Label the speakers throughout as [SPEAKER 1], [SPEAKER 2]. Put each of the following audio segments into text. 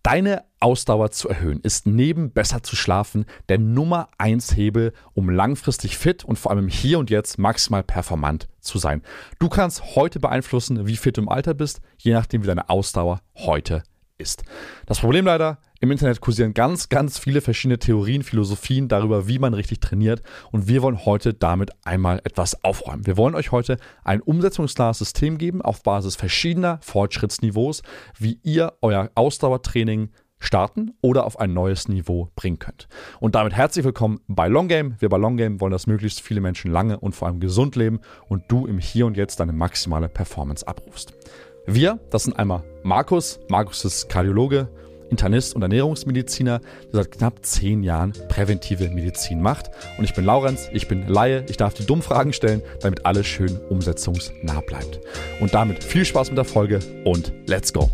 [SPEAKER 1] Deine Ausdauer zu erhöhen ist neben besser zu schlafen der Nummer 1 Hebel, um langfristig fit und vor allem im Hier und Jetzt maximal performant zu sein. Du kannst heute beeinflussen, wie fit du im Alter bist, je nachdem wie deine Ausdauer heute ist. Das Problem leider, im Internet kursieren ganz, ganz viele verschiedene Theorien, Philosophien darüber, wie man richtig trainiert, und wir wollen heute damit einmal etwas aufräumen. Wir wollen euch heute ein umsetzungsnahes System geben auf Basis verschiedener Fortschrittsniveaus, wie ihr euer Ausdauertraining starten oder auf ein neues Niveau bringen könnt. Und damit herzlich willkommen bei Long Game. Wir bei Long Game wollen, dass möglichst viele Menschen lange und vor allem gesund leben und du im Hier und Jetzt deine maximale Performance abrufst. Wir, das sind einmal Markus. Markus ist Kardiologe, Internist und Ernährungsmediziner, der seit knapp 10 Jahren präventive Medizin macht. Und ich bin Laurenz, ich bin Laie, ich darf die dummen Fragen stellen, damit alles schön umsetzungsnah bleibt. Und damit viel Spaß mit der Folge und let's go!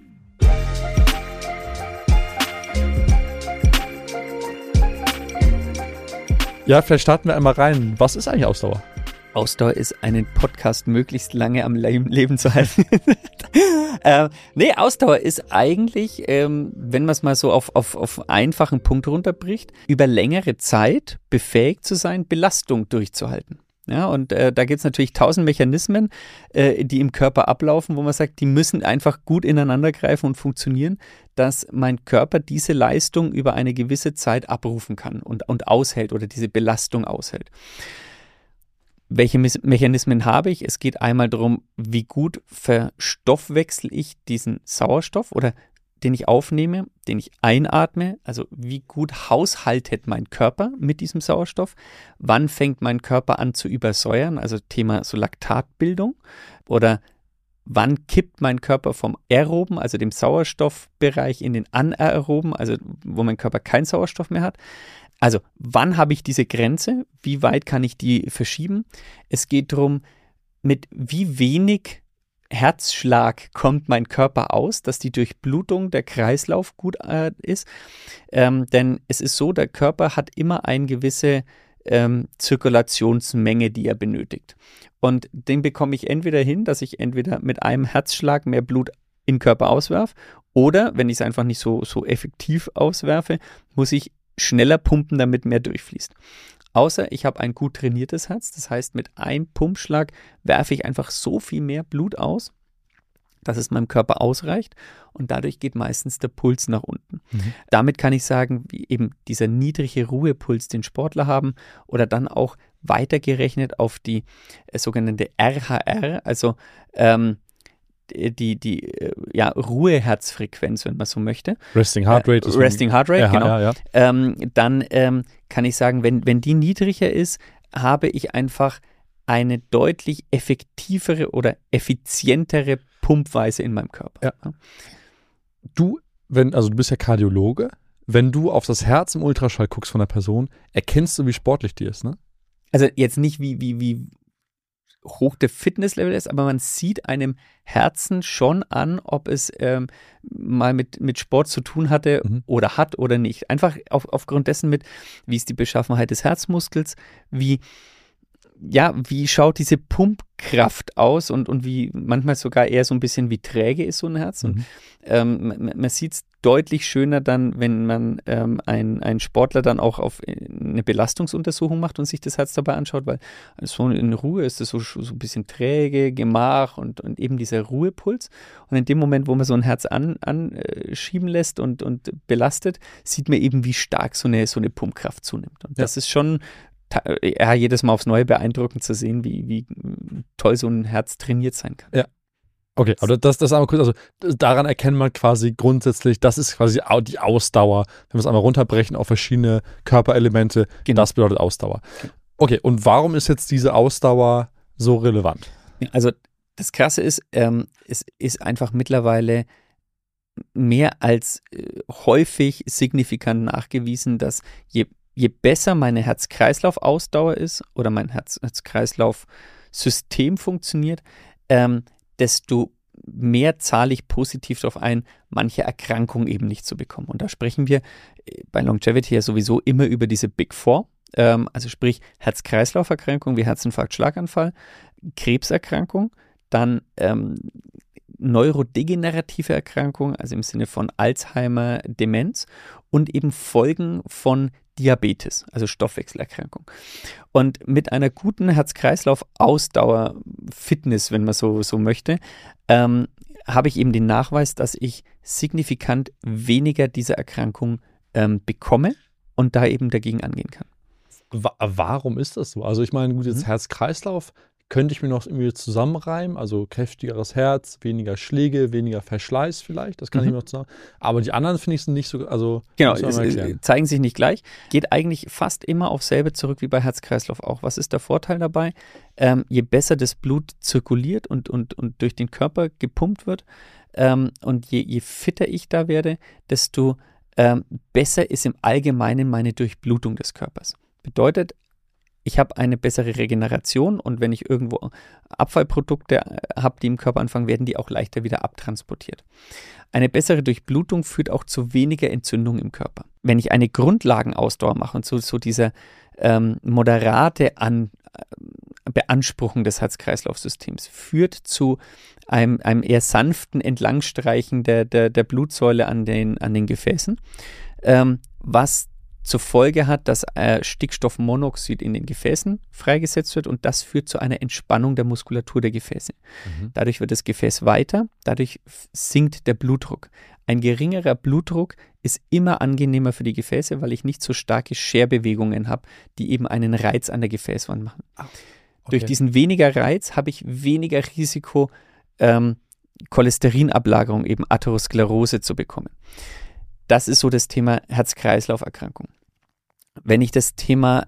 [SPEAKER 1] Ja, vielleicht starten wir einmal rein. Was ist eigentlich Ausdauer?
[SPEAKER 2] Ausdauer ist, einen Podcast möglichst lange am Leben zu halten. Ausdauer ist eigentlich, wenn man es mal so auf einfachen Punkt runterbricht, über längere Zeit befähigt zu sein, Belastung durchzuhalten. Ja, und da gibt es natürlich 1000 Mechanismen, die im Körper ablaufen, wo man sagt, die müssen einfach gut ineinander greifen und funktionieren, dass mein Körper diese Leistung über eine gewisse Zeit abrufen kann und aushält oder diese Belastung aushält. Welche Mechanismen habe ich? Es geht einmal darum, wie gut verstoffwechsel ich diesen Sauerstoff oder den ich aufnehme, den ich einatme, also wie gut haushaltet mein Körper mit diesem Sauerstoff, wann fängt mein Körper an zu übersäuern, also Thema so Laktatbildung, oder wann kippt mein Körper vom aeroben, also dem Sauerstoffbereich, in den anaeroben, also wo mein Körper keinen Sauerstoff mehr hat. Also, wann habe ich diese Grenze? Wie weit kann ich die verschieben? Es geht darum, mit wie wenig Herzschlag kommt mein Körper aus, dass die Durchblutung, der Kreislauf gut ist. Denn es ist so, der Körper hat immer eine gewisse Zirkulationsmenge, die er benötigt. Und den bekomme ich entweder hin, dass ich entweder mit einem Herzschlag mehr Blut in den Körper auswerfe, oder, wenn ich es einfach nicht so effektiv auswerfe, muss ich schneller pumpen, damit mehr durchfließt. Außer ich habe ein gut trainiertes Herz, das heißt, mit einem Pumpschlag werfe ich einfach so viel mehr Blut aus, dass es meinem Körper ausreicht, und dadurch geht meistens der Puls nach unten. Damit kann ich sagen, wie eben dieser niedrige Ruhepuls, den Sportler haben, oder dann auch weitergerechnet auf die sogenannte RHR, also die Ruheherzfrequenz, wenn man so möchte.
[SPEAKER 1] Resting Heart Rate.
[SPEAKER 2] Resting Heart Rate, genau.
[SPEAKER 1] Ja.
[SPEAKER 2] Dann kann ich sagen, wenn die niedriger ist, habe ich einfach eine deutlich effektivere oder effizientere Pumpweise in meinem Körper.
[SPEAKER 1] Ja. Du bist ja Kardiologe. Wenn du auf das Herz im Ultraschall guckst von einer Person, erkennst du, wie sportlich die ist, ne?
[SPEAKER 2] Also jetzt nicht wie hoch der Fitnesslevel ist, aber man sieht einem Herzen schon an, ob es mal mit Sport zu tun hatte oder hat oder nicht. Einfach aufgrund dessen wie ist die Beschaffenheit des Herzmuskels, wie schaut diese Pumpkraft aus und wie manchmal sogar eher so ein bisschen wie träge ist so ein Herz. Und man sieht es deutlich schöner dann, wenn man einen Sportler dann auch auf eine Belastungsuntersuchung macht und sich das Herz dabei anschaut, weil so in Ruhe ist es so ein bisschen träge, Gemach und eben dieser Ruhepuls. Und in dem Moment, wo man so ein Herz anschieben lässt und belastet, sieht man eben, wie stark so eine Pumpkraft zunimmt. Und das ist schon jedes Mal aufs Neue beeindruckend zu sehen, wie toll so ein Herz trainiert sein kann. Ja.
[SPEAKER 1] Okay, aber das einmal kurz, also daran erkennt man quasi grundsätzlich, das ist quasi die Ausdauer, wenn wir es einmal runterbrechen auf verschiedene Körperelemente, das bedeutet Ausdauer. Okay, und warum ist jetzt diese Ausdauer so relevant?
[SPEAKER 2] Also das Krasse ist, es ist einfach mittlerweile mehr als häufig signifikant nachgewiesen, dass je besser meine Herz-Kreislauf-Ausdauer ist oder mein Herz-Kreislauf-System funktioniert, desto mehr zahle ich positiv darauf ein, manche Erkrankungen eben nicht zu bekommen. Und da sprechen wir bei Longevity ja sowieso immer über diese Big Four, also sprich Herz-Kreislauf-Erkrankung wie Herzinfarkt, Schlaganfall, Krebserkrankung, dann neurodegenerative Erkrankung, also im Sinne von Alzheimer, Demenz und eben Folgen von Diabetes, also Stoffwechselerkrankung. Und mit einer guten Herz-Kreislauf-Ausdauer-Fitness, wenn man so möchte, habe ich eben den Nachweis, dass ich signifikant weniger dieser Erkrankung bekomme und da eben dagegen angehen kann.
[SPEAKER 1] Warum ist das so? Also ich meine, gut, jetzt Herz-Kreislauf könnte ich mir noch irgendwie zusammenreimen, also kräftigeres Herz, weniger Schläge, weniger Verschleiß vielleicht, das kann ich mir noch zusammen. Aber die anderen finde ich sind nicht so, also
[SPEAKER 2] genau, zeigen sich nicht gleich. Geht eigentlich fast immer auf selbe zurück wie bei Herz-Kreislauf auch. Was ist der Vorteil dabei? Je besser das Blut zirkuliert und durch den Körper gepumpt wird und je fitter ich da werde, desto besser ist im Allgemeinen meine Durchblutung des Körpers. Bedeutet, ich habe eine bessere Regeneration und wenn ich irgendwo Abfallprodukte habe, die im Körper anfangen, werden die auch leichter wieder abtransportiert. Eine bessere Durchblutung führt auch zu weniger Entzündung im Körper. Wenn ich eine Grundlagenausdauer mache und so dieser moderate Beanspruchung des Herz-Kreislauf-Systems führt zu einem eher sanften Entlangstreichen der Blutsäule an den Gefäßen, was zur Folge hat, dass Stickstoffmonoxid in den Gefäßen freigesetzt wird und das führt zu einer Entspannung der Muskulatur der Gefäße. Dadurch wird das Gefäß weiter, dadurch sinkt der Blutdruck. Ein geringerer Blutdruck ist immer angenehmer für die Gefäße, weil ich nicht so starke Scherbewegungen habe, die eben einen Reiz an der Gefäßwand machen. Okay. Durch diesen weniger Reiz habe ich weniger Risiko, Cholesterinablagerung, eben Atherosklerose zu bekommen. Das ist so das Thema Herz-Kreislauf-Erkrankung. Wenn ich das Thema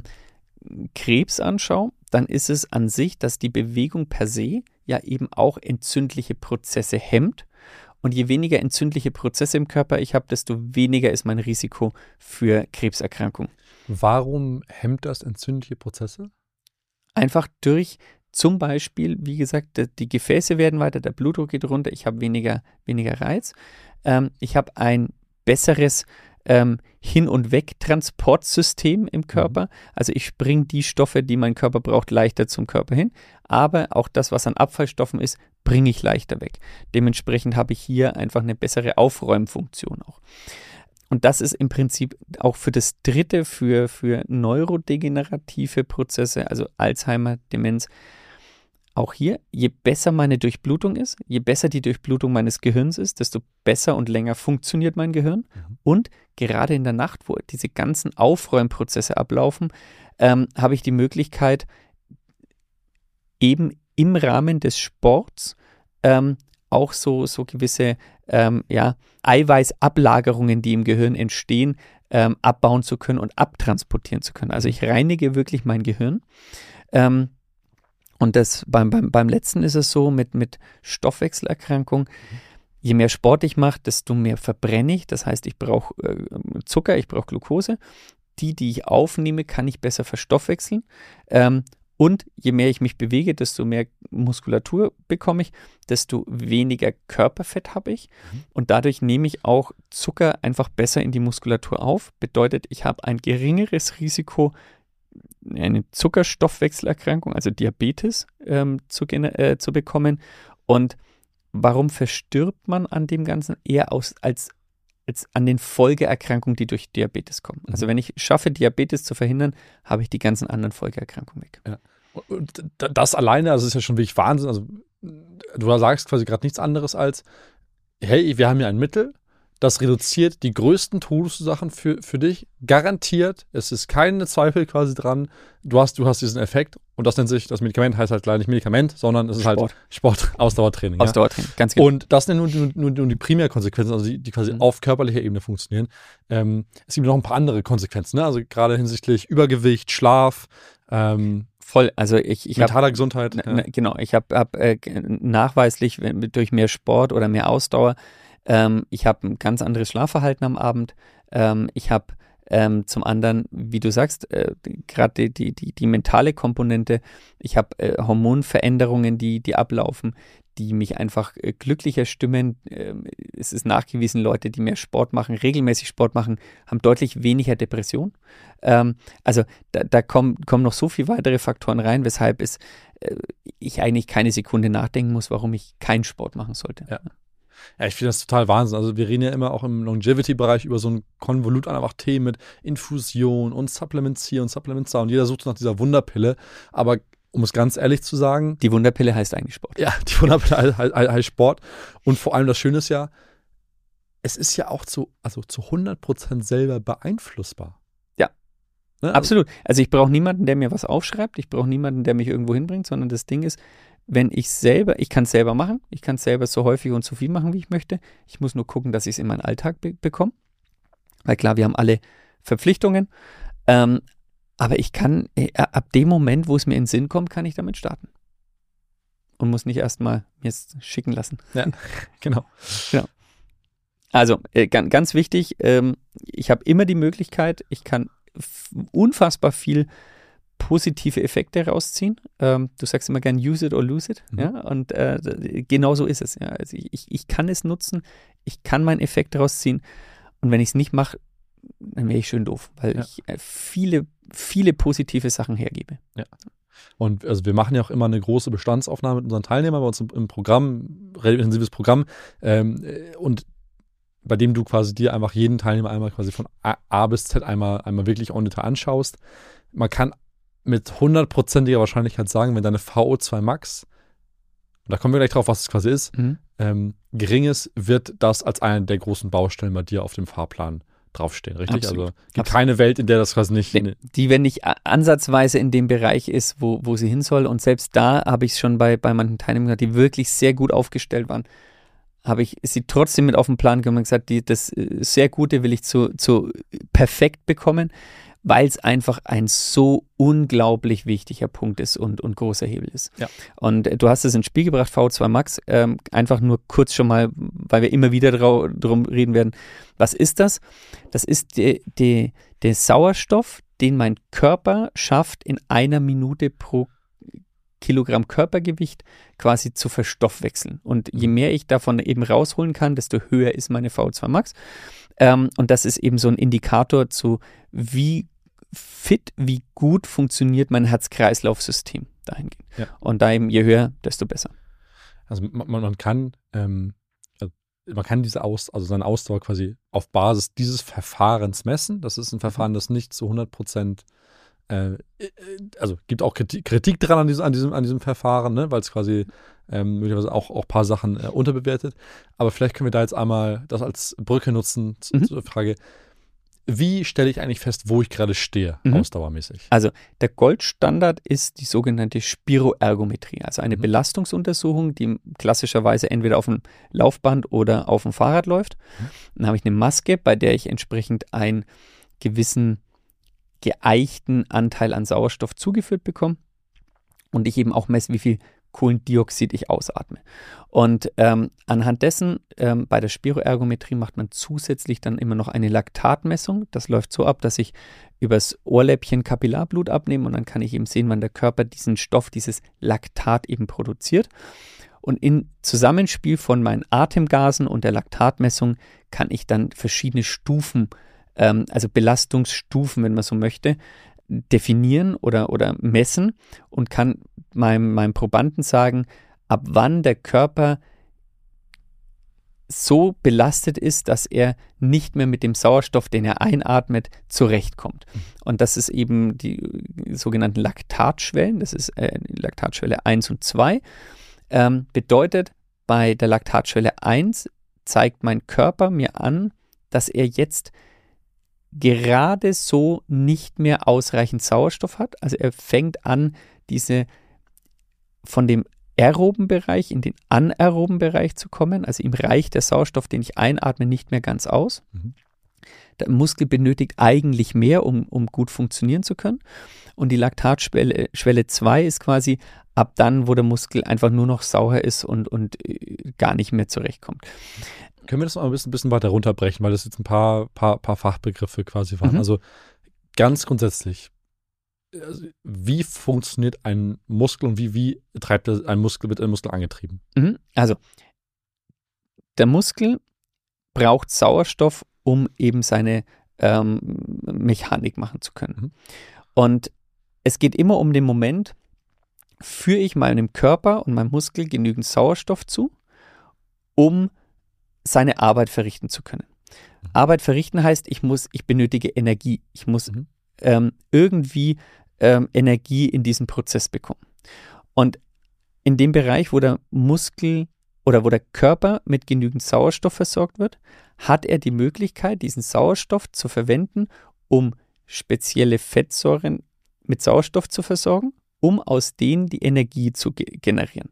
[SPEAKER 2] Krebs anschaue, dann ist es an sich, dass die Bewegung per se ja eben auch entzündliche Prozesse hemmt. Und je weniger entzündliche Prozesse im Körper ich habe, desto weniger ist mein Risiko für Krebserkrankung.
[SPEAKER 1] Warum hemmt das entzündliche Prozesse?
[SPEAKER 2] Einfach durch zum Beispiel, wie gesagt, die Gefäße werden weiter, der Blutdruck geht runter, ich habe weniger Reiz. Ich habe ein besseres Hin- und Weg-Transportsystem im Körper. Also ich bringe die Stoffe, die mein Körper braucht, leichter zum Körper hin. Aber auch das, was an Abfallstoffen ist, bringe ich leichter weg. Dementsprechend habe ich hier einfach eine bessere Aufräumfunktion auch. Und das ist im Prinzip auch für das dritte, für neurodegenerative Prozesse, also Alzheimer, Demenz, auch hier, je besser meine Durchblutung ist, je besser die Durchblutung meines Gehirns ist, desto besser und länger funktioniert mein Gehirn. Und gerade in der Nacht, wo diese ganzen Aufräumprozesse ablaufen, habe ich die Möglichkeit, eben im Rahmen des Sports auch so gewisse Eiweißablagerungen, die im Gehirn entstehen, abbauen zu können und abtransportieren zu können. Also ich reinige wirklich mein Gehirn. Und das beim letzten ist es so mit Stoffwechselerkrankung, je mehr Sport ich mache, desto mehr verbrenne ich. Das heißt, ich brauche Zucker, ich brauche Glucose. Die ich aufnehme, kann ich besser verstoffwechseln. Und je mehr ich mich bewege, desto mehr Muskulatur bekomme ich, desto weniger Körperfett habe ich. Und dadurch nehme ich auch Zucker einfach besser in die Muskulatur auf. Bedeutet, ich habe ein geringeres Risiko, eine Zuckerstoffwechselerkrankung, also Diabetes, zu bekommen. Und warum verstirbt man an dem Ganzen? Eher als an den Folgeerkrankungen, die durch Diabetes kommen. Also wenn ich schaffe, Diabetes zu verhindern, habe ich die ganzen anderen Folgeerkrankungen weg.
[SPEAKER 1] Ja. Und das alleine, also ist ja schon wirklich Wahnsinn. Also du sagst quasi gerade nichts anderes als, hey, wir haben hier ein Mittel, das reduziert die größten Todesursachen für dich, garantiert. Es ist keine Zweifel quasi dran. Du hast diesen Effekt und das nennt sich, das Medikament heißt halt leider nicht Medikament, sondern es ist halt Sport, Ausdauertraining.
[SPEAKER 2] Ausdauertraining, ganz genau.
[SPEAKER 1] Und das sind nur die Primärkonsequenzen, also die quasi auf körperlicher Ebene funktionieren. Es gibt noch ein paar andere Konsequenzen, ne? Also gerade hinsichtlich Übergewicht, Schlaf,
[SPEAKER 2] voll, also ich
[SPEAKER 1] mentaler Gesundheit.
[SPEAKER 2] Genau, ich habe nachweislich durch mehr Sport oder mehr Ausdauer, ich habe ein ganz anderes Schlafverhalten am Abend. Ich habe zum anderen, wie du sagst, gerade die mentale Komponente. Ich habe Hormonveränderungen, die ablaufen, die mich einfach glücklicher stimmen. Es ist nachgewiesen, Leute, die mehr Sport machen, regelmäßig Sport machen, haben deutlich weniger Depression. Also da kommen noch so viele weitere Faktoren rein, weshalb ich eigentlich keine Sekunde nachdenken muss, warum ich keinen Sport machen sollte.
[SPEAKER 1] Ja. Ja, ich finde das total Wahnsinn. Also wir reden ja immer auch im Longevity-Bereich über so ein Konvolut an einfach Themen mit Infusion und Supplements hier und Supplements da und jeder sucht nach dieser Wunderpille. Aber um es ganz ehrlich zu sagen.
[SPEAKER 2] Die Wunderpille heißt eigentlich Sport.
[SPEAKER 1] Ja, die Wunderpille heißt Sport. Und vor allem das Schöne ist ja, es ist ja auch zu 100% selber beeinflussbar.
[SPEAKER 2] Ja,
[SPEAKER 1] ne?
[SPEAKER 2] Absolut. Also ich brauche niemanden, der mir was aufschreibt. Ich brauche niemanden, der mich irgendwo hinbringt, sondern das Ding ist, ich kann es selber machen, ich kann es selber so häufig und so viel machen, wie ich möchte. Ich muss nur gucken, dass ich es in meinen Alltag bekomme. Weil klar, wir haben alle Verpflichtungen. Aber ich kann, ab dem Moment, wo es mir in den Sinn kommt, kann ich damit starten. Und muss nicht erstmal mir es schicken lassen.
[SPEAKER 1] Ja, genau.
[SPEAKER 2] Also, ganz wichtig, ich habe immer die Möglichkeit, ich kann unfassbar viel positive Effekte rausziehen. Du sagst immer gern use it or lose it.
[SPEAKER 1] Mhm.
[SPEAKER 2] Ja? Und genau so ist es. Ja? Also ich kann es nutzen, ich kann meinen Effekt rausziehen. Und wenn ich es nicht mache, dann wäre ich schön doof, weil ich viele, viele positive Sachen hergebe.
[SPEAKER 1] Ja. Und also wir machen ja auch immer eine große Bestandsaufnahme mit unseren Teilnehmern bei uns im Programm, relativ intensives Programm, und bei dem du quasi dir einfach jeden Teilnehmer einmal quasi von A bis Z einmal wirklich en Detail anschaust. Man kann mit 100%iger Wahrscheinlichkeit sagen, wenn deine VO2 Max, und da kommen wir gleich drauf, was es quasi ist, gering ist, wird das als eine der großen Baustellen bei dir auf dem Fahrplan draufstehen, richtig?
[SPEAKER 2] Absolut.
[SPEAKER 1] Also es gibt keine Welt, in der das quasi nicht...
[SPEAKER 2] Nee, die, wenn nicht ansatzweise in dem Bereich ist, wo sie hin soll, und selbst da habe ich es schon bei manchen Teilnehmern gehabt, die wirklich sehr gut aufgestellt waren, habe ich sie trotzdem mit auf den Plan genommen und gesagt, das sehr Gute will ich zu perfekt bekommen, weil es einfach ein so unglaublich wichtiger Punkt ist und großer Hebel ist. Ja. Und du hast es ins Spiel gebracht, VO2 Max, einfach nur kurz schon mal, weil wir immer wieder drum reden werden. Was ist das? Das ist der Sauerstoff, den mein Körper schafft, in 1 Minute pro Kilogramm Körpergewicht quasi zu verstoffwechseln. Und je mehr ich davon eben rausholen kann, desto höher ist meine VO2 Max. Und das ist eben so ein Indikator zu, wie fit, wie gut funktioniert mein Herz-Kreislauf-System dahingehend. Ja. Und da eben je höher, desto besser.
[SPEAKER 1] Also man kann seine Ausdauer quasi auf Basis dieses Verfahrens messen. Das ist ein Verfahren, das nicht zu 100%, also gibt auch Kritik dran an diesem Verfahren, ne, weil es quasi möglicherweise auch ein paar Sachen unterbewertet. Aber vielleicht können wir da jetzt einmal das als Brücke nutzen zur Frage, wie stelle ich eigentlich fest, wo ich gerade stehe, ausdauermäßig?
[SPEAKER 2] Also der Goldstandard ist die sogenannte Spiroergometrie, also eine Belastungsuntersuchung, die klassischerweise entweder auf dem Laufband oder auf dem Fahrrad läuft. Dann habe ich eine Maske, bei der ich entsprechend einen gewissen geeichten Anteil an Sauerstoff zugeführt bekomme und ich eben auch messe, wie viel Kohlendioxid ich ausatme. Und anhand dessen, bei der Spiroergometrie macht man zusätzlich dann immer noch eine Laktatmessung. Das läuft so ab, dass ich übers Ohrläppchen Kapillarblut abnehme und dann kann ich eben sehen, wann der Körper diesen Stoff, dieses Laktat eben produziert. Und im Zusammenspiel von meinen Atemgasen und der Laktatmessung kann ich dann verschiedene Stufen, also Belastungsstufen, wenn man so möchte, definieren oder messen und kann meinem Probanden sagen, ab wann der Körper so belastet ist, dass er nicht mehr mit dem Sauerstoff, den er einatmet, zurechtkommt. Und das ist eben die sogenannten Laktatschwellen, das ist Laktatschwelle 1 und 2. Bedeutet, bei der Laktatschwelle 1 zeigt mein Körper mir an, dass er jetzt gerade so nicht mehr ausreichend Sauerstoff hat. Also er fängt an, diese von dem aeroben Bereich in den anaeroben Bereich zu kommen. Also ihm reicht der Sauerstoff, den ich einatme, nicht mehr ganz aus. Der Muskel benötigt eigentlich mehr, um gut funktionieren zu können. Und die Laktatschwelle 2 ist quasi ab dann, wo der Muskel einfach nur noch sauer ist und gar nicht mehr zurechtkommt.
[SPEAKER 1] Können wir das mal ein bisschen weiter runterbrechen, weil das jetzt ein paar Fachbegriffe quasi waren. Also ganz grundsätzlich, wie funktioniert ein Muskel und wie treibt ein Muskel, wird ein Muskel angetrieben?
[SPEAKER 2] Also, der Muskel braucht Sauerstoff, um eben seine Mechanik machen zu können. Und es geht immer um den Moment, führe ich meinem Körper und meinem Muskel genügend Sauerstoff zu, um seine Arbeit verrichten zu können. Arbeit verrichten heißt, ich benötige Energie. Ich muss irgendwie Energie in diesen Prozess bekommen. Und in dem Bereich, wo der Muskel oder wo der Körper mit genügend Sauerstoff versorgt wird, hat er die Möglichkeit, diesen Sauerstoff zu verwenden, um spezielle Fettsäuren mit Sauerstoff zu versorgen, um aus denen die Energie zu generieren.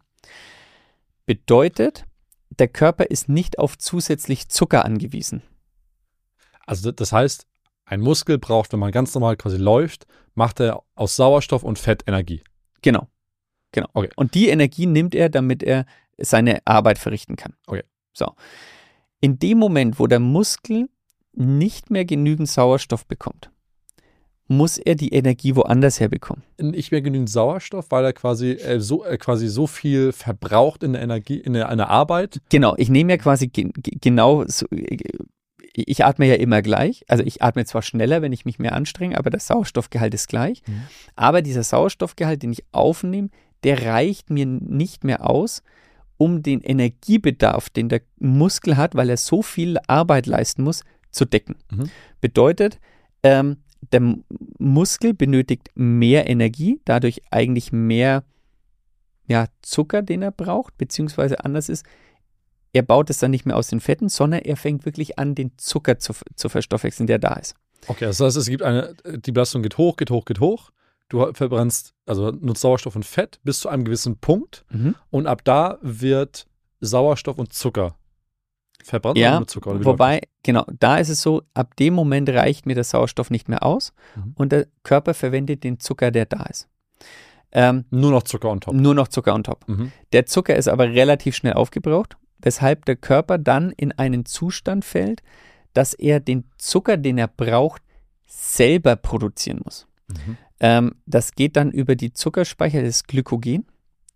[SPEAKER 2] Bedeutet, der Körper ist nicht auf zusätzlich Zucker angewiesen.
[SPEAKER 1] Also das heißt, ein Muskel braucht, wenn man ganz normal quasi läuft, macht er aus Sauerstoff und Fett Energie.
[SPEAKER 2] Genau.
[SPEAKER 1] Okay.
[SPEAKER 2] Und die Energie nimmt er, damit er seine Arbeit verrichten kann.
[SPEAKER 1] Okay.
[SPEAKER 2] So. In dem Moment, wo der Muskel nicht mehr genügend Sauerstoff bekommt, muss er die Energie woanders herbekommen.
[SPEAKER 1] Nicht mehr genügend Sauerstoff, weil er quasi so viel verbraucht in der Energie, in der Arbeit.
[SPEAKER 2] Genau, ich nehme ja quasi genau so, ich atme ja immer gleich. Also ich atme zwar schneller, wenn ich mich mehr anstrenge, aber der Sauerstoffgehalt ist gleich. Aber dieser Sauerstoffgehalt, den ich aufnehme, der reicht mir nicht mehr aus, um den Energiebedarf, den der Muskel hat, weil er so viel Arbeit leisten muss, zu decken. Bedeutet, der Muskel benötigt mehr Energie, dadurch eigentlich mehr Zucker, den er braucht, beziehungsweise anders ist, er baut es dann nicht mehr aus den Fetten, sondern er fängt wirklich an, den Zucker zu verstoffwechseln, der da ist.
[SPEAKER 1] Okay, das heißt, die Belastung geht hoch. Du verbrennst, also nutzt Sauerstoff und Fett bis zu einem gewissen Punkt und ab da wird Sauerstoff und Zucker verbrannt mit Zucker. Oder
[SPEAKER 2] wobei, genau, da ist es so, ab dem Moment reicht mir der Sauerstoff nicht mehr aus und der Körper verwendet den Zucker, der da ist.
[SPEAKER 1] Nur noch Zucker on top.
[SPEAKER 2] Nur noch Zucker on top. Der Zucker ist aber relativ schnell aufgebraucht, weshalb der Körper dann in einen Zustand fällt, dass er den Zucker, den er braucht, selber produzieren muss. Das geht dann über die Zuckerspeicher, das Glykogen.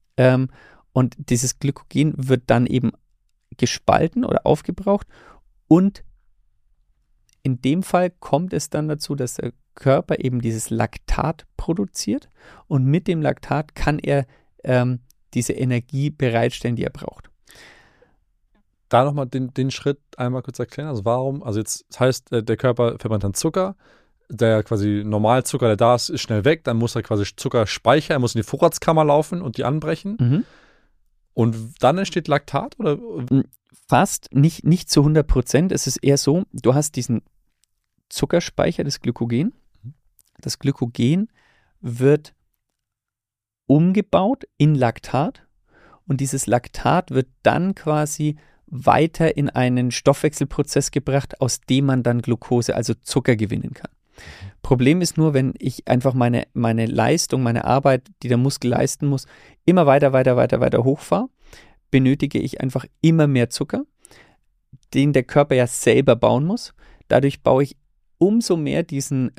[SPEAKER 2] Und dieses Glykogen wird dann eben gespalten oder aufgebraucht. Und in dem Fall kommt es dann dazu, dass der Körper eben dieses Laktat produziert. Und mit dem Laktat kann er diese Energie bereitstellen, die er braucht.
[SPEAKER 1] Da nochmal den Schritt einmal kurz erklären. Also warum, also jetzt das heißt, der Körper verbrennt dann Zucker, der quasi Normalzucker, der da ist schnell weg, dann muss er quasi Zucker speichern, er muss in die Vorratskammer laufen und die anbrechen. Und dann entsteht Laktat, oder?
[SPEAKER 2] Fast, nicht zu 100%. Es ist eher so, du hast diesen Zuckerspeicher, das Glykogen. Das Glykogen wird umgebaut in Laktat und dieses Laktat wird dann quasi weiter in einen Stoffwechselprozess gebracht, aus dem man dann Glucose, also Zucker, gewinnen kann. Problem ist nur, wenn ich einfach meine Leistung, meine Arbeit, die der Muskel leisten muss, immer weiter hochfahre, benötige ich einfach immer mehr Zucker, den der Körper ja selber bauen muss. Dadurch baue ich umso mehr diesen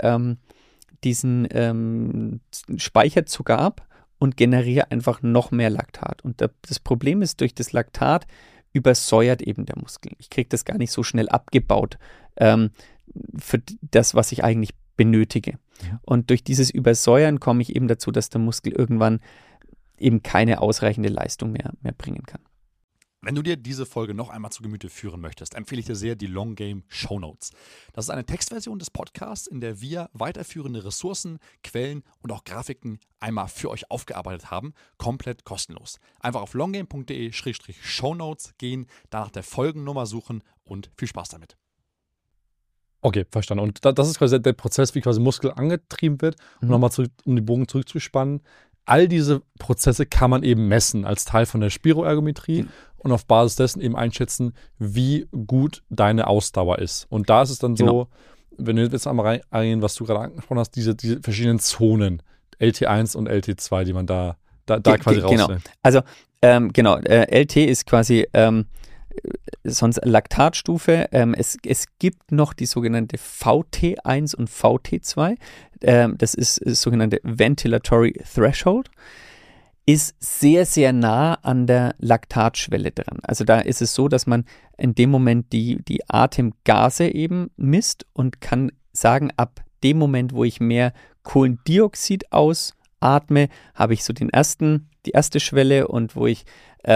[SPEAKER 2] Speicherzucker ab und generiere einfach noch mehr Laktat. Und das Problem ist, durch das Laktat übersäuert eben der Muskel. Ich kriege das gar nicht so schnell abgebaut für das, was ich eigentlich benötige. Und durch dieses Übersäuern komme ich eben dazu, dass der Muskel irgendwann eben keine ausreichende Leistung mehr bringen kann.
[SPEAKER 1] Wenn du dir diese Folge noch einmal zu Gemüte führen möchtest, empfehle ich dir sehr die Long Game Shownotes. Das ist eine Textversion des Podcasts, in der wir weiterführende Ressourcen, Quellen und auch Grafiken einmal für euch aufgearbeitet haben, komplett kostenlos. Einfach auf longgame.de/shownotes gehen, danach der Folgennummer suchen und viel Spaß damit. Okay, verstanden. Und das ist quasi der Prozess, wie quasi Muskel angetrieben wird. Und nochmal um den Bogen zurückzuspannen. All diese Prozesse kann man eben messen als Teil von der Spiroergometrie und auf Basis dessen eben einschätzen, wie gut deine Ausdauer ist. Und da ist es dann so, wenn wir jetzt einmal reingehen, was du gerade angesprochen hast, diese verschiedenen Zonen, LT1 und LT2, die man da quasi rausnimmt.
[SPEAKER 2] Genau. Also LT ist quasi sonst Laktatstufe. Es gibt noch die sogenannte VT1 und VT2. Das ist das sogenannte Ventilatory Threshold. Ist sehr, sehr nah an der Laktatschwelle dran. Also da ist es so, dass man in dem Moment die Atemgase eben misst und kann sagen, ab dem Moment, wo ich mehr Kohlendioxid ausatme, habe ich so die erste Schwelle, und wo ich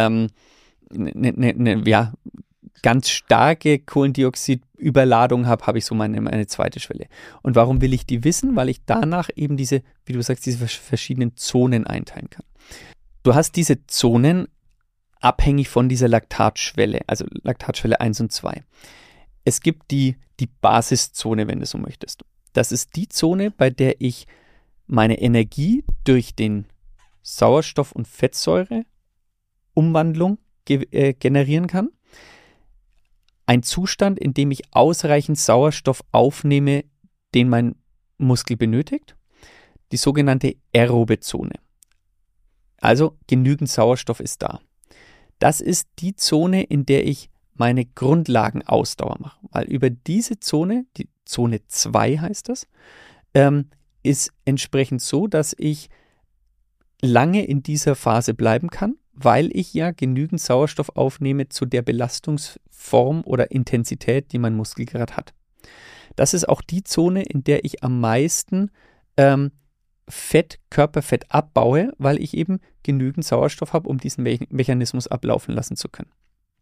[SPEAKER 2] ganz starke Kohlendioxidüberladung habe ich so meine zweite Schwelle. Und warum will ich die wissen? Weil ich danach eben diese, wie du sagst, diese verschiedenen Zonen einteilen kann. Du hast diese Zonen abhängig von dieser Laktatschwelle, also Laktatschwelle 1 und 2. Es gibt die Basiszone, wenn du so möchtest. Das ist die Zone, bei der ich meine Energie durch den Sauerstoff- und Fettsäure-Umwandlung generieren kann. Ein Zustand, in dem ich ausreichend Sauerstoff aufnehme, den mein Muskel benötigt. Die sogenannte aerobe Zone. Also genügend Sauerstoff ist da. Das ist die Zone, in der ich meine Grundlagenausdauer mache. Weil über diese Zone, die Zone 2 heißt das, ist entsprechend so, dass ich lange in dieser Phase bleiben kann, weil ich ja genügend Sauerstoff aufnehme zu der Belastungsform oder Intensität, die mein Muskel gerade hat. Das ist auch die Zone, in der ich am meisten Körperfett abbaue, weil ich eben genügend Sauerstoff habe, um diesen Mechanismus ablaufen lassen zu können.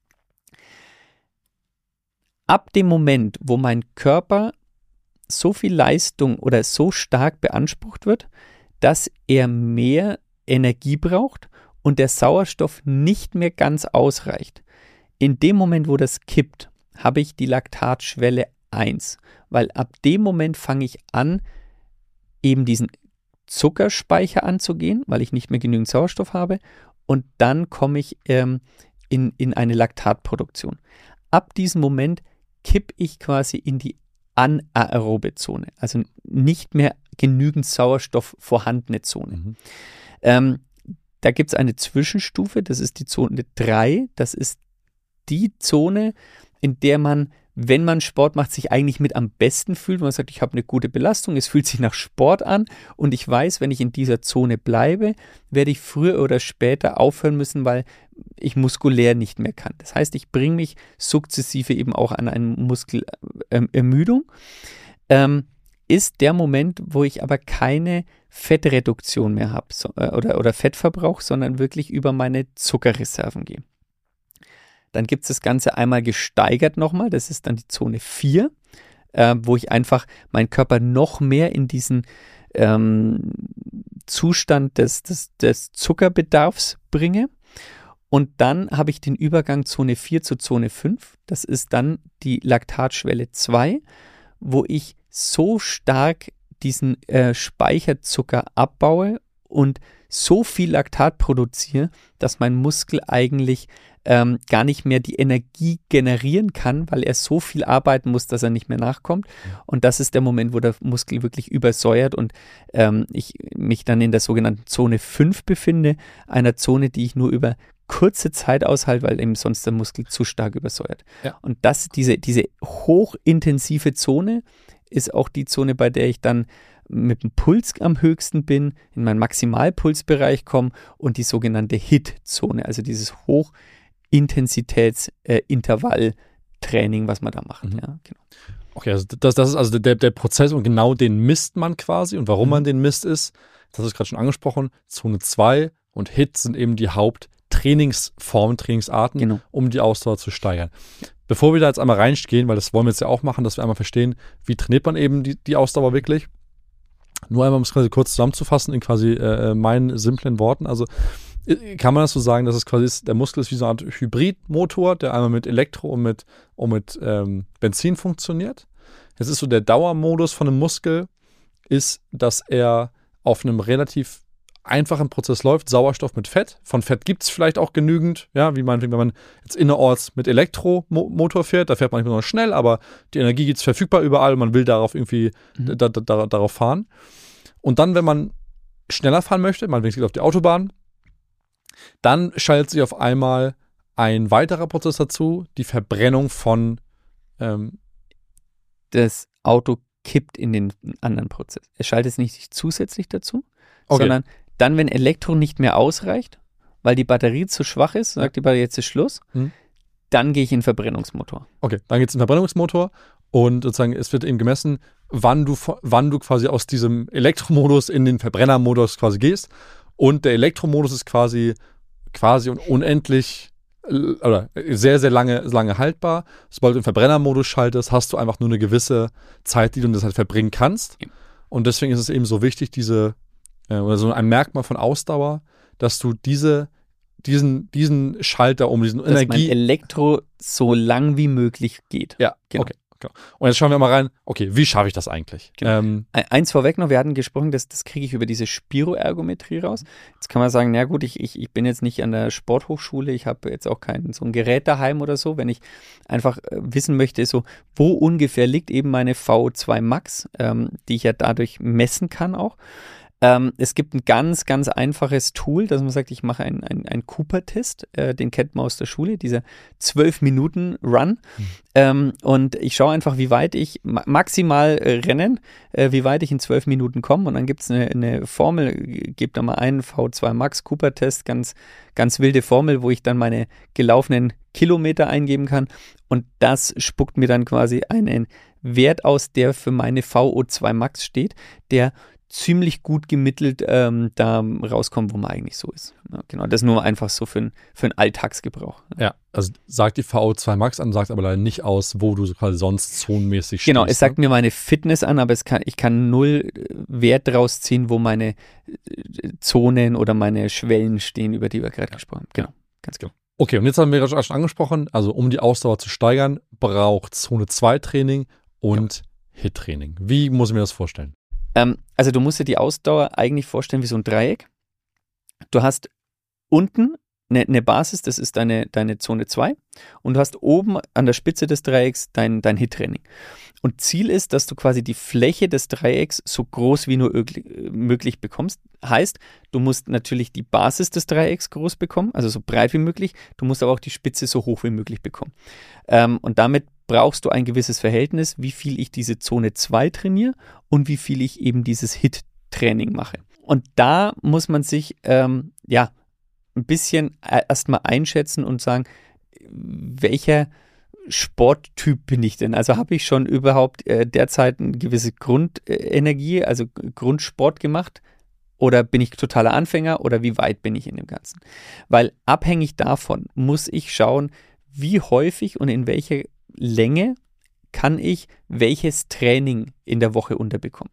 [SPEAKER 2] Ab dem Moment, wo mein Körper so viel Leistung oder so stark beansprucht wird, dass er mehr Energie braucht und der Sauerstoff nicht mehr ganz ausreicht, in dem Moment, wo das kippt, habe ich die Laktatschwelle 1, weil ab dem Moment fange ich an, eben diesen Zuckerspeicher anzugehen, weil ich nicht mehr genügend Sauerstoff habe, und dann komme ich in eine Laktatproduktion. Ab diesem Moment kippe ich quasi in die anaerobe Zone, also nicht mehr genügend Sauerstoff vorhandene Zone. Da gibt es eine Zwischenstufe, das ist die Zone 3, das ist die Zone, in der man, wenn man Sport macht, sich eigentlich mit am besten fühlt. Man sagt, ich habe eine gute Belastung, es fühlt sich nach Sport an, und ich weiß, wenn ich in dieser Zone bleibe, werde ich früher oder später aufhören müssen, weil ich muskulär nicht mehr kann. Das heißt, ich bringe mich sukzessive eben auch an eine Muskelermüdung. Ist der Moment, wo ich aber keine Fettreduktion mehr habe oder Fettverbrauch, sondern wirklich über meine Zuckerreserven gehe. Dann gibt es das Ganze einmal gesteigert nochmal, das ist dann die Zone 4, wo ich einfach meinen Körper noch mehr in diesen Zustand des Zuckerbedarfs bringe. Und dann habe ich den Übergang Zone 4 zu Zone 5, das ist dann die Laktatschwelle 2, wo ich so stark diesen Speicherzucker abbaue und so viel Laktat produziere, dass mein Muskel eigentlich gar nicht mehr die Energie generieren kann, weil er so viel arbeiten muss, dass er nicht mehr nachkommt. Und das ist der Moment, wo der Muskel wirklich übersäuert und ich mich dann in der sogenannten Zone 5 befinde, einer Zone, die ich nur über kurze Zeit aushalte, weil eben sonst der Muskel zu stark übersäuert. Ja. Und diese hochintensive Zone ist auch die Zone, bei der ich dann mit dem Puls am höchsten bin, in meinen Maximalpulsbereich komme und die sogenannte HIIT-Zone, also dieses Hochintensitätsintervalltraining, was wir da machen. Ja, genau.
[SPEAKER 1] Okay, also das ist also der Prozess, und genau den misst man quasi, und warum man den misst ist, das hast du gerade schon angesprochen, Zone 2 und HIIT sind eben die Haupttrainingsformen, Trainingsarten, genau, um die Ausdauer zu steigern. Bevor wir da jetzt einmal reingehen, weil das wollen wir jetzt ja auch machen, dass wir einmal verstehen, wie trainiert man eben die Ausdauer wirklich. Nur einmal, um es quasi kurz zusammenzufassen in quasi meinen simplen Worten. Also kann man das so sagen, dass es quasi ist, der Muskel ist wie so eine Art Hybridmotor, der einmal mit Elektro und mit Benzin funktioniert. Jetzt ist so der Dauermodus von einem Muskel, ist, dass er auf einem relativ einfachen Prozess läuft, Sauerstoff mit Fett. Von Fett gibt es vielleicht auch genügend, ja, wie wenn man jetzt innerorts mit Elektromotor fährt, da fährt man nicht besonders schnell, aber die Energie gibt es verfügbar überall und man will darauf irgendwie darauf fahren. Und dann, wenn man schneller fahren möchte, man geht auf die Autobahn, dann schaltet sich auf einmal ein weiterer Prozess dazu, die Verbrennung von
[SPEAKER 2] Das Auto kippt in den anderen Prozess. Es schaltet es nicht zusätzlich dazu,
[SPEAKER 1] Okay.
[SPEAKER 2] sondern dann, wenn Elektro nicht mehr ausreicht, weil die Batterie zu schwach ist, sagt die Batterie, jetzt ist Schluss, dann gehe ich in den Verbrennungsmotor.
[SPEAKER 1] Okay, dann geht es in den Verbrennungsmotor und sozusagen es wird eben gemessen, wann du quasi aus diesem Elektromodus in den Verbrennermodus quasi gehst. Und der Elektromodus ist quasi unendlich oder sehr, sehr lange haltbar. Sobald du den Verbrennermodus schaltest, hast du einfach nur eine gewisse Zeit, die du das halt verbringen kannst.
[SPEAKER 2] Ja.
[SPEAKER 1] Und deswegen ist es eben so wichtig, oder so ein Merkmal von Ausdauer, dass du diesen Schalter
[SPEAKER 2] Dass mein Elektro so lang wie möglich geht.
[SPEAKER 1] Ja,
[SPEAKER 2] genau.
[SPEAKER 1] Okay. Und jetzt schauen wir mal rein, okay, wie schaffe ich das eigentlich?
[SPEAKER 2] Genau. Eins vorweg noch, wir hatten gesprochen, das kriege ich über diese Spiroergometrie raus. Jetzt kann man sagen, na gut, ich bin jetzt nicht an der Sporthochschule, ich habe jetzt auch kein so ein Gerät daheim oder so. Wenn ich einfach wissen möchte, so wo ungefähr liegt eben meine VO2 Max, die ich ja dadurch messen kann auch. Es gibt ein ganz, ganz einfaches Tool, dass man sagt, ich mache einen Cooper-Test, den kennt man aus der Schule, dieser 12-Minuten-Run. Und ich schaue einfach, wie weit ich maximal rennen, wie weit ich in 12 Minuten komme. Und dann gibt es eine Formel, gebt da mal einen V2 Max Cooper-Test, ganz, ganz wilde Formel, wo ich dann meine gelaufenen Kilometer eingeben kann. Und das spuckt mir dann quasi einen Wert aus, der für meine VO2 Max steht, der ziemlich gut gemittelt da rauskommen, wo man eigentlich so ist. Ja, genau, das nur einfach so für einen Alltagsgebrauch.
[SPEAKER 1] Ja, also sagt die VO2 Max an, sagt aber leider nicht aus, wo du quasi sonst zonenmäßig stehst.
[SPEAKER 2] Genau, es sagt mir meine Fitness an, aber ich kann null Wert draus ziehen, wo meine Zonen oder meine Schwellen stehen, über die wir gerade gesprochen haben. Genau, ganz genau.
[SPEAKER 1] Okay, und jetzt haben wir schon angesprochen, also um die Ausdauer zu steigern, braucht Zone 2 Training und HIIT-Training. Wie muss ich mir das vorstellen?
[SPEAKER 2] Also du musst dir die Ausdauer eigentlich vorstellen wie so ein Dreieck. Du hast unten eine Basis, das ist deine Zone 2 und du hast oben an der Spitze des Dreiecks dein HIIT-Training. Und Ziel ist, dass du quasi die Fläche des Dreiecks so groß wie nur möglich bekommst. Heißt, du musst natürlich die Basis des Dreiecks groß bekommen, also so breit wie möglich. Du musst aber auch die Spitze so hoch wie möglich bekommen. Und damit brauchst du ein gewisses Verhältnis, wie viel ich diese Zone 2 trainiere und wie viel ich eben dieses HIIT-Training mache. Und da muss man sich ein bisschen erstmal einschätzen und sagen, welcher Sporttyp bin ich denn? Also habe ich schon überhaupt derzeit eine gewisse Grundenergie, also Grundsport gemacht? Oder bin ich totaler Anfänger oder wie weit bin ich in dem Ganzen? Weil abhängig davon muss ich schauen, wie häufig und in welcher Länge kann ich welches Training in der Woche unterbekommen.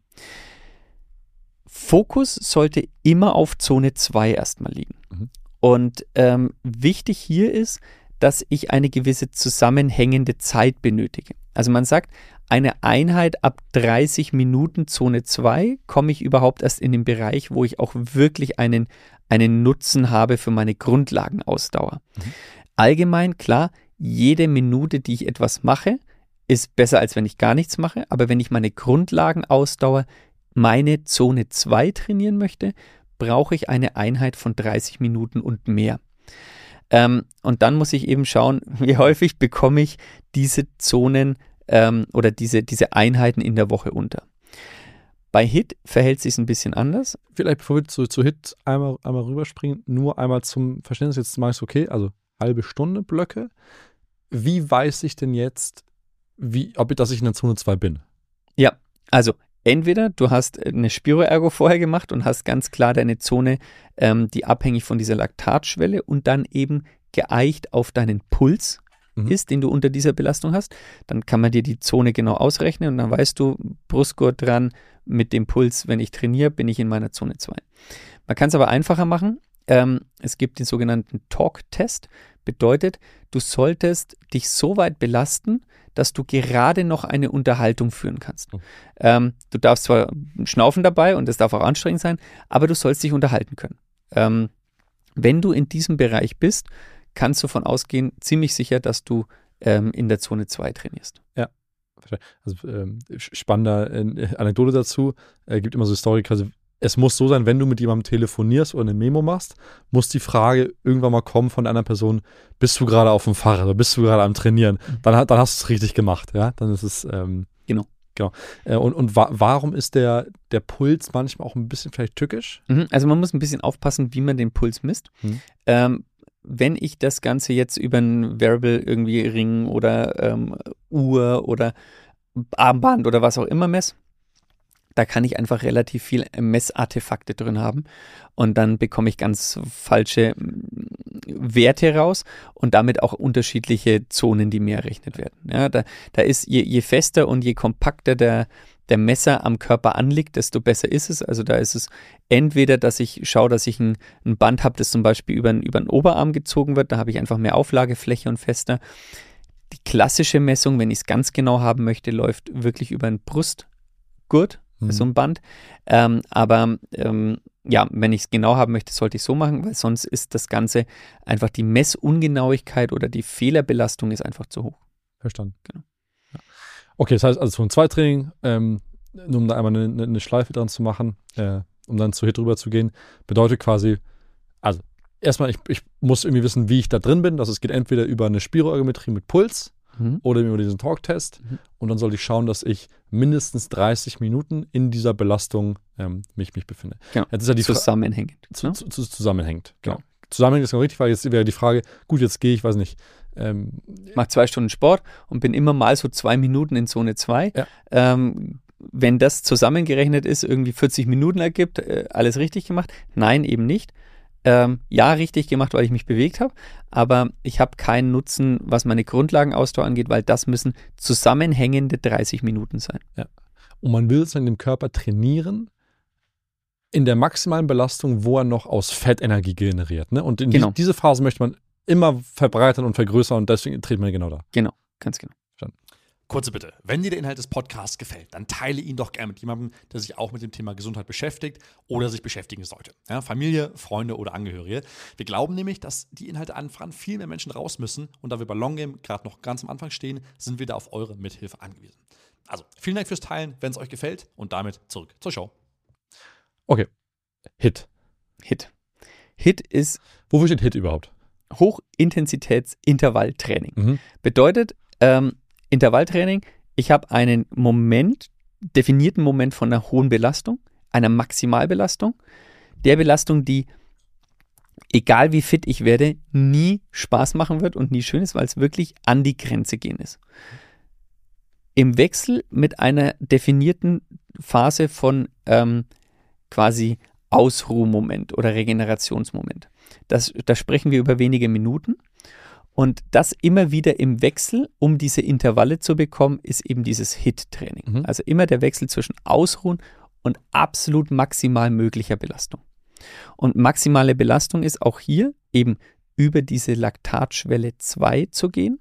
[SPEAKER 2] Fokus sollte immer auf Zone 2 erstmal liegen. Und wichtig hier ist, dass ich eine gewisse zusammenhängende Zeit benötige. Also man sagt, eine Einheit ab 30 Minuten Zone 2 komme ich überhaupt erst in den Bereich, wo ich auch wirklich einen Nutzen habe für meine Grundlagenausdauer. Allgemein, klar, jede Minute, die ich etwas mache, ist besser, als wenn ich gar nichts mache. Aber wenn ich meine Grundlagenausdauer, meine Zone 2 trainieren möchte, brauche ich eine Einheit von 30 Minuten und mehr. Und dann muss ich eben schauen, wie häufig bekomme ich diese Zonen oder diese Einheiten in der Woche unter. Bei HIIT verhält es sich ein bisschen anders.
[SPEAKER 1] Vielleicht bevor wir zu HIIT einmal rüberspringen, nur einmal zum Verständnis, jetzt mache ich es okay, also halbe Stunde Blöcke. Wie weiß ich denn jetzt, dass ich in der Zone 2 bin?
[SPEAKER 2] Ja, also entweder du hast eine Spiroergo vorher gemacht und hast ganz klar deine Zone, die abhängig von dieser Laktatschwelle und dann eben geeicht auf deinen Puls ist, den du unter dieser Belastung hast. Dann kann man dir die Zone genau ausrechnen und dann weißt du, Brustgurt dran, mit dem Puls, wenn ich trainiere, bin ich in meiner Zone 2. Man kann es aber einfacher machen. Es gibt den sogenannten Talk-Test. Bedeutet, du solltest dich so weit belasten, dass du gerade noch eine Unterhaltung führen kannst. Du darfst zwar schnaufen dabei und das darf auch anstrengend sein, aber du sollst dich unterhalten können. Wenn du in diesem Bereich bist, kannst du davon ausgehen, ziemlich sicher, dass du in der Zone 2 trainierst.
[SPEAKER 1] Ja, also spannende Anekdote dazu. Gibt immer so Story, quasi es muss so sein, wenn du mit jemandem telefonierst oder eine Memo machst, muss die Frage irgendwann mal kommen von der anderen Person, bist du gerade auf dem Fahrrad oder bist du gerade am Trainieren? Dann hast du es richtig gemacht, ja? Dann ist es Genau. Und warum ist der Puls manchmal auch ein bisschen vielleicht tückisch?
[SPEAKER 2] Also man muss ein bisschen aufpassen, wie man den Puls misst. Wenn ich das Ganze jetzt über ein Wearable irgendwie Ring oder Uhr oder Armband oder was auch immer messe, da kann ich einfach relativ viel Messartefakte drin haben und dann bekomme ich ganz falsche Werte raus und damit auch unterschiedliche Zonen, die mir errechnet werden. Ja, da ist je fester und je kompakter der Messer am Körper anliegt, desto besser ist es. Also da ist es entweder, dass ich schaue, dass ich ein Band habe, das zum Beispiel über den Oberarm gezogen wird, da habe ich einfach mehr Auflagefläche und fester. Die klassische Messung, wenn ich es ganz genau haben möchte, läuft wirklich über einen Brustgurt, so ein Band. Aber wenn ich es genau haben möchte, sollte ich so machen, weil sonst ist das Ganze einfach die Messungenauigkeit oder die Fehlerbelastung ist einfach zu hoch.
[SPEAKER 1] Verstanden. Genau. Ja. Okay, das heißt also so ein Zweitraining, nur um da einmal eine Schleife dran zu machen, um dann zu HIIT rüber zu gehen, bedeutet quasi, also erstmal, ich muss irgendwie wissen, wie ich da drin bin. Also es geht entweder über eine Spiroergometrie mit Puls oder über diesen Talk-Test. Und dann soll ich schauen, dass ich mindestens 30 Minuten in dieser Belastung mich befinde.
[SPEAKER 2] Genau.
[SPEAKER 1] Jetzt ist ja die
[SPEAKER 2] zusammenhängend.
[SPEAKER 1] Zusammenhängt, genau. Zusammenhängend ist genau richtig, weil jetzt wäre die Frage, gut, jetzt gehe ich, weiß nicht.
[SPEAKER 2] Ich mache 2 Stunden Sport und bin immer mal so 2 Minuten in Zone 2. Ja. Wenn das zusammengerechnet ist, irgendwie 40 Minuten ergibt, alles richtig gemacht? Nein, eben nicht. Ja, richtig gemacht, weil ich mich bewegt habe, aber ich habe keinen Nutzen, was meine Grundlagenausdauer angeht, weil das müssen zusammenhängende 30 Minuten sein.
[SPEAKER 1] Ja. Und man will es in dem Körper trainieren, in der maximalen Belastung, wo er noch aus Fettenergie generiert. Ne? Und in diese Phase möchte man immer verbreitern und vergrößern und deswegen treten wir genau da.
[SPEAKER 2] Genau, ganz genau.
[SPEAKER 1] Kurze Bitte, wenn dir der Inhalt des Podcasts gefällt, dann teile ihn doch gerne mit jemandem, der sich auch mit dem Thema Gesundheit beschäftigt oder sich beschäftigen sollte. Ja, Familie, Freunde oder Angehörige. Wir glauben nämlich, dass die Inhalte einfach an viel mehr Menschen raus müssen und da wir bei Long Game gerade noch ganz am Anfang stehen, sind wir da auf eure Mithilfe angewiesen. Also, vielen Dank fürs Teilen, wenn es euch gefällt und damit zurück zur Show. Okay, HIIT.
[SPEAKER 2] HIIT ist...
[SPEAKER 1] Wofür steht HIIT überhaupt?
[SPEAKER 2] Hochintensitäts-Intervalltraining. Bedeutet, Intervalltraining, ich habe einen definierten Moment von einer hohen Belastung, einer Maximalbelastung, der Belastung, die, egal wie fit ich werde, nie Spaß machen wird und nie schön ist, weil es wirklich an die Grenze gehen ist. Im Wechsel mit einer definierten Phase von quasi Ausruhmoment oder Regenerationsmoment. Da sprechen wir über wenige Minuten. Und das immer wieder im Wechsel, um diese Intervalle zu bekommen, ist eben dieses HIIT-Training. Also immer der Wechsel zwischen Ausruhen und absolut maximal möglicher Belastung. Und maximale Belastung ist auch hier eben über diese Laktatschwelle 2 zu gehen,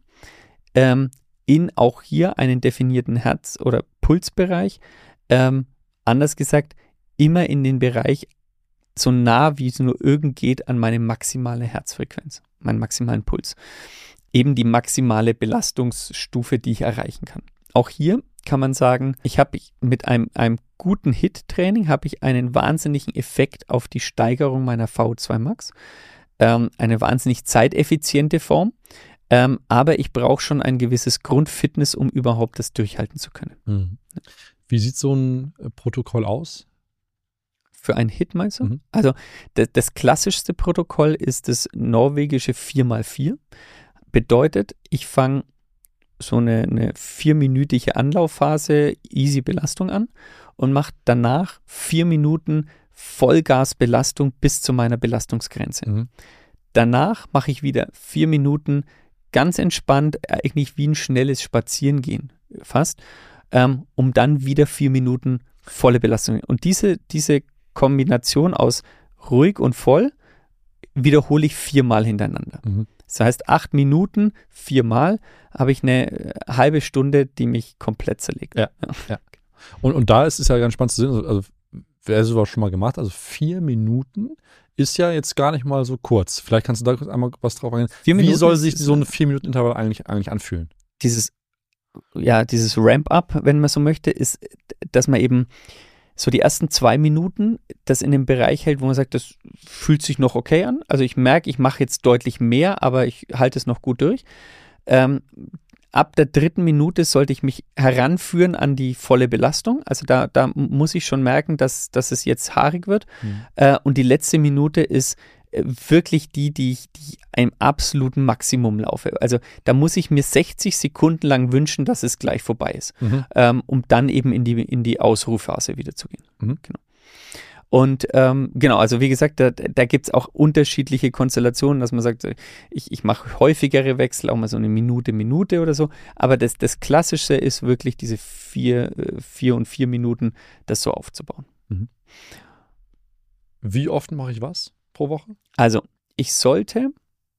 [SPEAKER 2] in auch hier einen definierten Herz- oder Pulsbereich. Anders gesagt, immer in den Bereich so nah, wie es nur irgend geht, an meine maximale Herzfrequenz, meinen maximalen Puls. Eben die maximale Belastungsstufe, die ich erreichen kann. Auch hier kann man sagen, ich habe mit einem guten HIIT-Training habe ich einen wahnsinnigen Effekt auf die Steigerung meiner VO2 Max. Eine wahnsinnig zeiteffiziente Form. Aber ich brauche schon ein gewisses Grundfitness, um überhaupt das durchhalten zu können.
[SPEAKER 1] Wie sieht so ein Protokoll aus?
[SPEAKER 2] Für ein HIIT meinst du? Also das klassischste Protokoll ist das norwegische 4x4. Bedeutet, ich fange so eine 4-minütige Anlaufphase, easy Belastung an und mache danach 4 Minuten Vollgasbelastung bis zu meiner Belastungsgrenze. Danach mache ich wieder 4 Minuten ganz entspannt, eigentlich wie ein schnelles Spazierengehen fast, um dann wieder 4 Minuten volle Belastung. Und diese Kombination aus ruhig und voll wiederhole ich 4-mal hintereinander. Das heißt, 8 Minuten, 4-mal habe ich eine halbe Stunde, die mich komplett zerlegt.
[SPEAKER 1] Ja. Und da ist es ja ganz spannend zu sehen, also wer sowas schon mal gemacht, also 4 Minuten ist ja jetzt gar nicht mal so kurz. Vielleicht kannst du da kurz einmal was drauf eingehen. Wie soll sich so ein 4-Minuten-Intervall eigentlich anfühlen?
[SPEAKER 2] Dieses Ramp-up, wenn man so möchte, ist, dass man eben so die ersten 2 Minuten das in dem Bereich hält, wo man sagt, das fühlt sich noch okay an. Also ich merke, ich mache jetzt deutlich mehr, aber ich halte es noch gut durch. Ab der 3. Minute sollte ich mich heranführen an die volle Belastung. Also da muss ich schon merken, dass es jetzt haarig wird. Und die letzte Minute ist wirklich die ich im absoluten Maximum laufe. Also da muss ich mir 60 Sekunden lang wünschen, dass es gleich vorbei ist, um dann eben in die Ausruhphase wieder zu gehen. Genau. Und genau, also wie gesagt, da gibt es auch unterschiedliche Konstellationen, dass man sagt, ich mache häufigere Wechsel, auch mal so eine Minute oder so, aber das Klassische ist wirklich diese 4 und 4 Minuten, das so aufzubauen.
[SPEAKER 1] Wie oft mache ich was pro Woche?
[SPEAKER 2] Also ich sollte,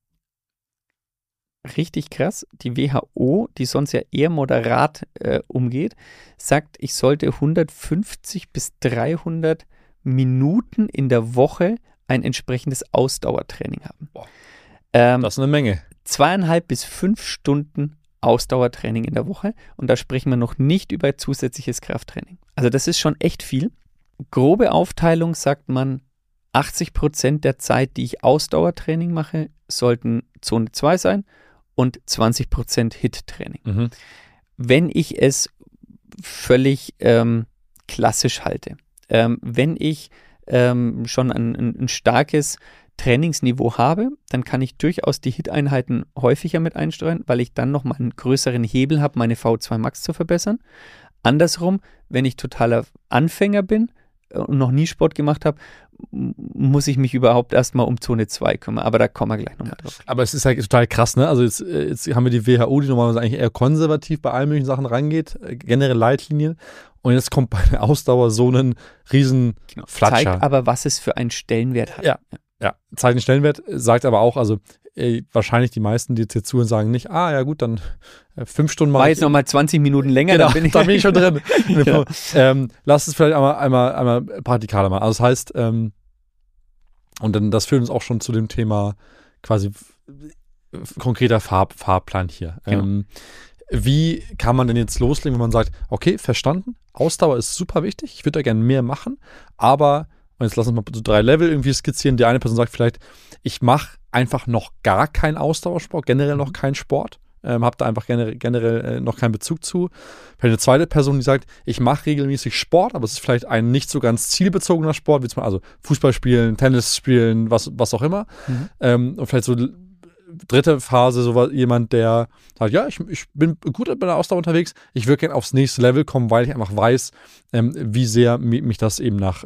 [SPEAKER 2] richtig krass, die WHO, die sonst ja eher moderat umgeht, sagt, ich sollte 150 bis 300 Minuten in der Woche ein entsprechendes Ausdauertraining haben.
[SPEAKER 1] Das ist eine Menge.
[SPEAKER 2] 2,5 bis 5 Stunden Ausdauertraining in der Woche und da sprechen wir noch nicht über zusätzliches Krafttraining. Also das ist schon echt viel. Grobe Aufteilung sagt man, 80% der Zeit, die ich Ausdauertraining mache, sollten Zone 2 sein und 20% HIIT-Training. Wenn ich es völlig klassisch halte, wenn ich schon ein starkes Trainingsniveau habe, dann kann ich durchaus die HIIT-Einheiten häufiger mit einsteuern, weil ich dann nochmal einen größeren Hebel habe, meine V2 Max zu verbessern. Andersrum, wenn ich totaler Anfänger bin und noch nie Sport gemacht habe, muss ich mich überhaupt erstmal um Zone 2 kümmern. Aber da kommen wir gleich nochmal drauf.
[SPEAKER 1] Aber es ist halt total krass, ne? Also jetzt haben wir die WHO, die normalerweise eigentlich eher konservativ bei allen möglichen Sachen rangeht, generell Leitlinien. Und jetzt kommt bei der Ausdauer so ein riesen Flatscher.
[SPEAKER 2] Zeigt aber, was es für einen Stellenwert hat.
[SPEAKER 1] Ja, zeigt den Stellenwert, sagt aber auch, also wahrscheinlich die meisten, die jetzt hier zuhören, sagen nicht, ja gut, dann 5 Stunden mal.
[SPEAKER 2] War jetzt nochmal 20 Minuten länger,
[SPEAKER 1] genau,
[SPEAKER 2] dann bin ich
[SPEAKER 1] schon drin. Lass es vielleicht einmal praktikaler machen. Also das heißt, und dann das führt uns auch schon zu dem Thema quasi konkreter Fahrplan hier.
[SPEAKER 2] Genau.
[SPEAKER 1] Wie kann man denn jetzt loslegen, wenn man sagt, okay, verstanden, Ausdauer ist super wichtig, ich würde da gerne mehr machen, aber, und jetzt lass uns mal so 3 Level irgendwie skizzieren, die eine Person sagt vielleicht, ich mache einfach noch gar keinen Ausdauersport, generell noch keinen Sport, habe da einfach generell noch keinen Bezug zu. Vielleicht eine zweite Person, die sagt, ich mache regelmäßig Sport, aber es ist vielleicht ein nicht so ganz zielbezogener Sport, wie zum Beispiel also Fußball spielen, Tennis spielen, was auch immer. Und vielleicht so dritte Phase, so jemand, der sagt, ja, ich bin gut bei der Ausdauer unterwegs, ich würde gerne aufs nächste Level kommen, weil ich einfach weiß, wie sehr mich das eben nach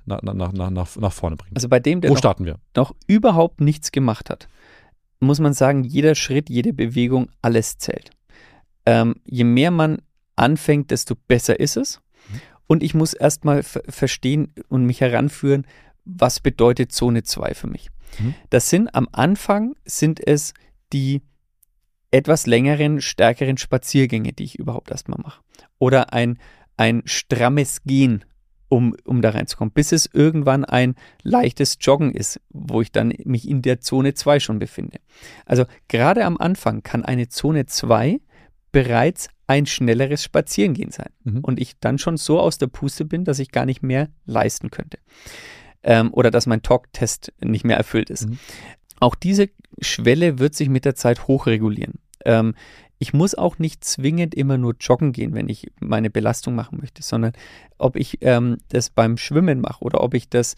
[SPEAKER 1] vorne bringt.
[SPEAKER 2] Also bei dem, der
[SPEAKER 1] Wo starten wir?
[SPEAKER 2] noch überhaupt nichts gemacht hat, muss man sagen, jeder Schritt, jede Bewegung, alles zählt. Je mehr man anfängt, desto besser ist es. Und ich muss erstmal verstehen und mich heranführen, was bedeutet Zone 2 für mich. Das sind am Anfang es die etwas längeren, stärkeren Spaziergänge, die ich überhaupt erstmal mache. Oder ein strammes Gehen, um da reinzukommen, bis es irgendwann ein leichtes Joggen ist, wo ich dann mich in der Zone 2 schon befinde. Also gerade am Anfang kann eine Zone 2 bereits ein schnelleres Spazierengehen sein. Und ich dann schon so aus der Puste bin, dass ich gar nicht mehr leisten könnte. Oder dass mein Talk-Test nicht mehr erfüllt ist. Auch diese Schwelle wird sich mit der Zeit hochregulieren. Ich muss auch nicht zwingend immer nur joggen gehen, wenn ich meine Belastung machen möchte, sondern ob ich das beim Schwimmen mache oder ob ich das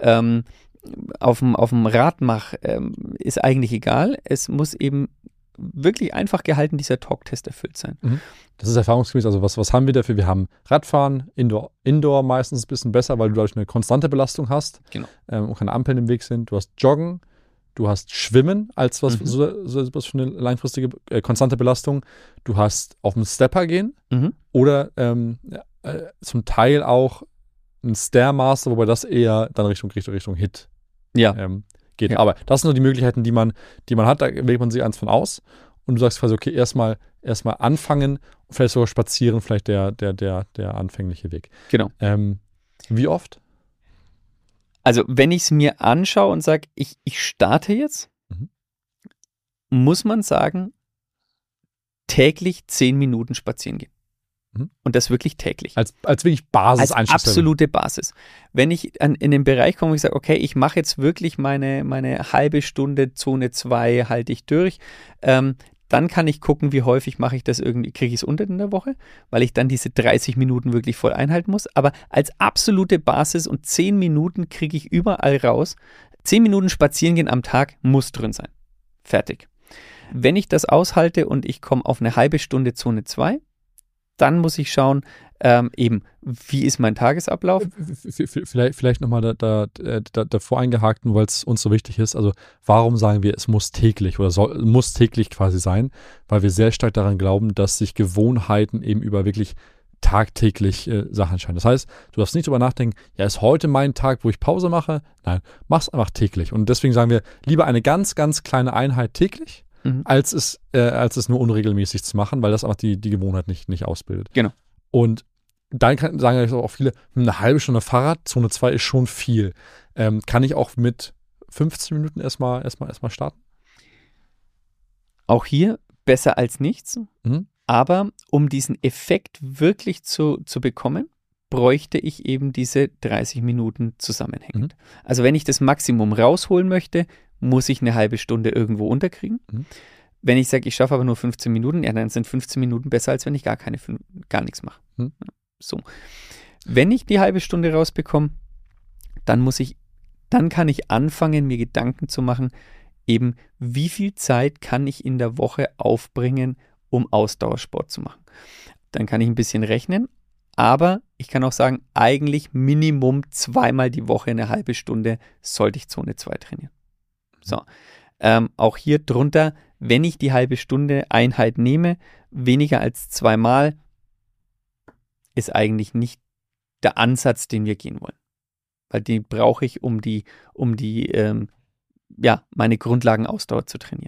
[SPEAKER 2] auf dem Rad mache, ist eigentlich egal. Es muss eben wirklich einfach gehalten dieser Talk-Test erfüllt sein.
[SPEAKER 1] Das ist erfahrungsgemäß, also was haben wir dafür? Wir haben Radfahren, Indoor meistens ein bisschen besser, weil du dadurch eine konstante Belastung hast,
[SPEAKER 2] genau.
[SPEAKER 1] Und keine Ampeln im Weg sind. Du hast Joggen, du hast Schwimmen als was für eine langfristige, konstante Belastung. Du hast auf dem Stepper gehen oder zum Teil auch ein Stairmaster, wobei das eher dann Richtung HIIT geht. Ja. Aber das sind nur die Möglichkeiten, die man hat, da wählt man sich eins von aus und du sagst quasi, okay, erstmal anfangen, vielleicht sogar spazieren, vielleicht der anfängliche Weg.
[SPEAKER 2] Genau.
[SPEAKER 1] Wie oft?
[SPEAKER 2] Also wenn ich es mir anschaue und sage, ich starte jetzt, muss man sagen, täglich 10 Minuten spazieren gehen. Und das wirklich täglich.
[SPEAKER 1] Als wirklich Basis.
[SPEAKER 2] Als absolute Basis. Wenn ich in den Bereich komme, wo ich sage, okay, ich mache jetzt wirklich meine halbe Stunde Zone 2, halte ich durch, dann kann ich gucken, wie häufig mache ich das irgendwie, kriege ich es unter in der Woche, weil ich dann diese 30 Minuten wirklich voll einhalten muss. Aber als absolute Basis und 10 Minuten kriege ich überall raus. 10 Minuten spazieren gehen am Tag muss drin sein. Fertig. Wenn ich das aushalte und ich komme auf eine halbe Stunde Zone 2, dann muss ich schauen, wie ist mein Tagesablauf?
[SPEAKER 1] Vielleicht nochmal davor eingehakt, nur weil es uns so wichtig ist. Also warum sagen wir, es muss täglich oder muss täglich quasi sein? Weil wir sehr stark daran glauben, dass sich Gewohnheiten eben über wirklich tagtäglich Sachen entscheiden. Das heißt, du darfst nicht drüber nachdenken, ja, ist heute mein Tag, wo ich Pause mache? Nein, mach's einfach täglich. Und deswegen sagen wir, lieber eine ganz, ganz kleine Einheit täglich, als es nur unregelmäßig zu machen, weil das einfach die Gewohnheit nicht ausbildet.
[SPEAKER 2] Genau.
[SPEAKER 1] Und dann sagen ja auch viele, eine halbe Stunde Fahrrad, Zone 2 ist schon viel. Kann ich auch mit 15 Minuten erstmal starten?
[SPEAKER 2] Auch hier besser als nichts. Aber um diesen Effekt wirklich zu bekommen, bräuchte ich eben diese 30 Minuten zusammenhängend. Also wenn ich das Maximum rausholen möchte, muss ich eine halbe Stunde irgendwo unterkriegen. Wenn ich sage, ich schaffe aber nur 15 Minuten, ja, dann sind 15 Minuten besser, als wenn ich gar nichts mache. So. Wenn ich die halbe Stunde rausbekomme, dann kann ich anfangen, mir Gedanken zu machen, eben wie viel Zeit kann ich in der Woche aufbringen, um Ausdauersport zu machen. Dann kann ich ein bisschen rechnen, aber ich kann auch sagen, eigentlich Minimum 2-mal die Woche eine halbe Stunde sollte ich Zone 2 trainieren. So, auch hier drunter, wenn ich die halbe Stunde Einheit nehme, weniger als 2-mal, ist eigentlich nicht der Ansatz, den wir gehen wollen. Weil die brauche ich, um meine Grundlagenausdauer zu trainieren.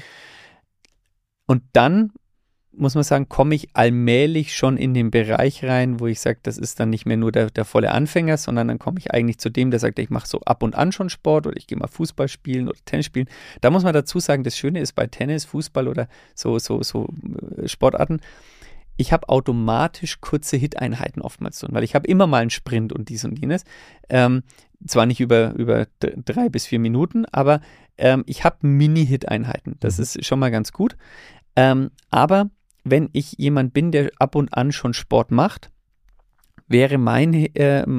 [SPEAKER 2] Und dann muss man sagen, komme ich allmählich schon in den Bereich rein, wo ich sage, das ist dann nicht mehr nur der volle Anfänger, sondern dann komme ich eigentlich zu dem, der sagt, ich mache so ab und an schon Sport oder ich gehe mal Fußball spielen oder Tennis spielen. Da muss man dazu sagen, das Schöne ist bei Tennis, Fußball oder so Sportarten, ich habe automatisch kurze Hit-Einheiten oftmals drin, weil ich habe immer mal einen Sprint und dies und jenes. Zwar nicht über 3 bis 4 Minuten, aber ich habe Mini-Hit-Einheiten. Das ist schon mal ganz gut. Aber wenn ich jemand bin, der ab und an schon Sport macht, wäre mein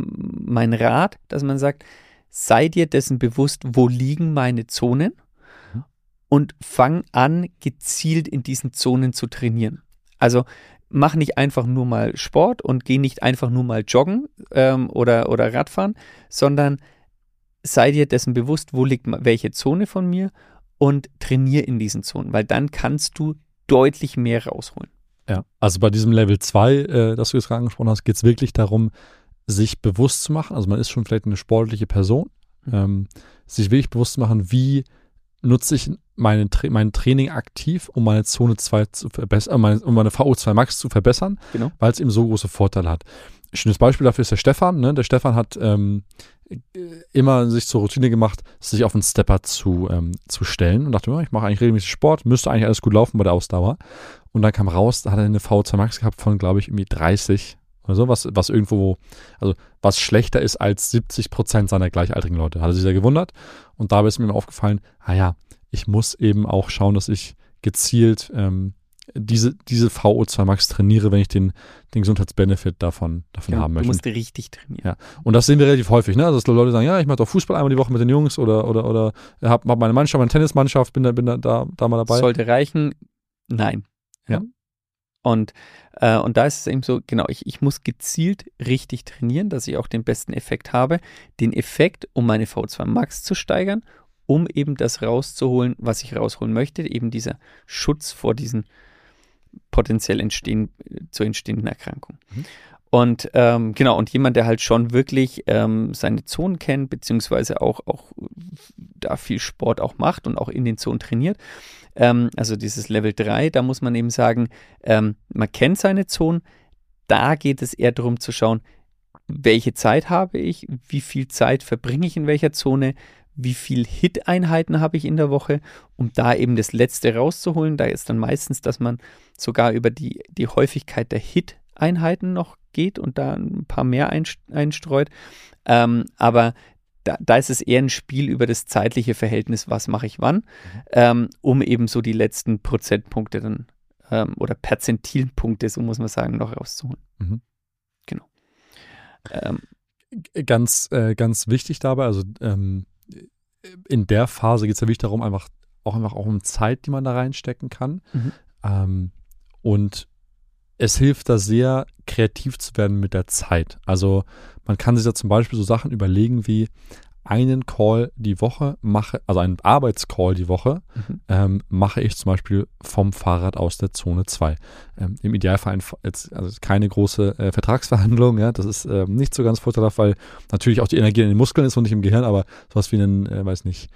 [SPEAKER 2] Rat, dass man sagt, sei dir dessen bewusst, wo liegen meine Zonen und fang an, gezielt in diesen Zonen zu trainieren. Also mach nicht einfach nur mal Sport und geh nicht einfach nur mal joggen oder Radfahren, sondern sei dir dessen bewusst, wo liegt welche Zone von mir und trainier in diesen Zonen, weil dann kannst du deutlich mehr rausholen.
[SPEAKER 1] Ja, also bei diesem Level 2, das du jetzt gerade angesprochen hast, geht es wirklich darum, sich bewusst zu machen, also man ist schon vielleicht eine sportliche Person, sich wirklich bewusst zu machen, wie nutze ich mein Training aktiv, um meine Zone 2 zu verbessern, um meine VO2 Max zu verbessern,
[SPEAKER 2] genau,
[SPEAKER 1] weil es eben so große Vorteile hat. Ein schönes Beispiel dafür ist der Stefan. Ne? Der Stefan hat immer sich zur Routine gemacht, sich auf einen Stepper zu stellen und dachte, ich mache eigentlich regelmäßig Sport, müsste eigentlich alles gut laufen bei der Ausdauer. Und dann kam raus, da hat er eine VO2 Max gehabt von, glaube ich, irgendwie 30 oder so, was irgendwo, also was schlechter ist als 70% seiner gleichaltrigen Leute. Hat er sich sehr gewundert und dabei ist mir aufgefallen, ich muss eben auch schauen, dass ich gezielt diese VO2 Max trainiere, wenn ich den Gesundheitsbenefit davon haben möchte.
[SPEAKER 2] Du musst richtig trainieren.
[SPEAKER 1] Ja. Und das sehen wir relativ häufig, ne? Also, dass Leute sagen, ja, ich mache doch Fußball einmal die Woche mit den Jungs oder hab meine Mannschaft, meine Tennismannschaft, bin da mal dabei.
[SPEAKER 2] Sollte reichen? Nein.
[SPEAKER 1] Ja.
[SPEAKER 2] Und da ist es eben so, genau, ich muss gezielt richtig trainieren, dass ich auch den besten Effekt habe. Den Effekt, um meine VO2 Max zu steigern, um eben das rauszuholen, was ich rausholen möchte, eben dieser Schutz vor diesen potenziell zu entstehenden Erkrankungen. Und und jemand, der halt schon wirklich seine Zonen kennt, beziehungsweise auch da viel Sport auch macht und auch in den Zonen trainiert, also dieses Level 3, da muss man eben sagen, man kennt seine Zonen, da geht es eher darum zu schauen, welche Zeit habe ich, wie viel Zeit verbringe ich in welcher Zone, wie viel Hit-Einheiten habe ich in der Woche, um da eben das Letzte rauszuholen. Da ist dann meistens, dass man sogar über die Häufigkeit der Hit Einheiten noch geht und da ein paar mehr einstreut. Aber da ist es eher ein Spiel über das zeitliche Verhältnis, was mache ich wann, um eben so die letzten Prozentpunkte dann oder Perzentilpunkte, so muss man sagen, noch rauszuholen.
[SPEAKER 1] Mhm.
[SPEAKER 2] Genau.
[SPEAKER 1] Ganz wichtig dabei, also in der Phase geht es ja wirklich darum, einfach auch um Zeit, die man da reinstecken kann. Und es hilft da sehr, kreativ zu werden mit der Zeit. Also man kann sich da zum Beispiel so Sachen überlegen wie einen Call die Woche also einen Arbeitscall die Woche, mache ich zum Beispiel vom Fahrrad aus der Zone 2. Im Idealfall also keine große Vertragsverhandlung, ja, das ist nicht so ganz vorteilhaft, weil natürlich auch die Energie in den Muskeln ist und nicht im Gehirn, aber sowas wie einen, weiß nicht,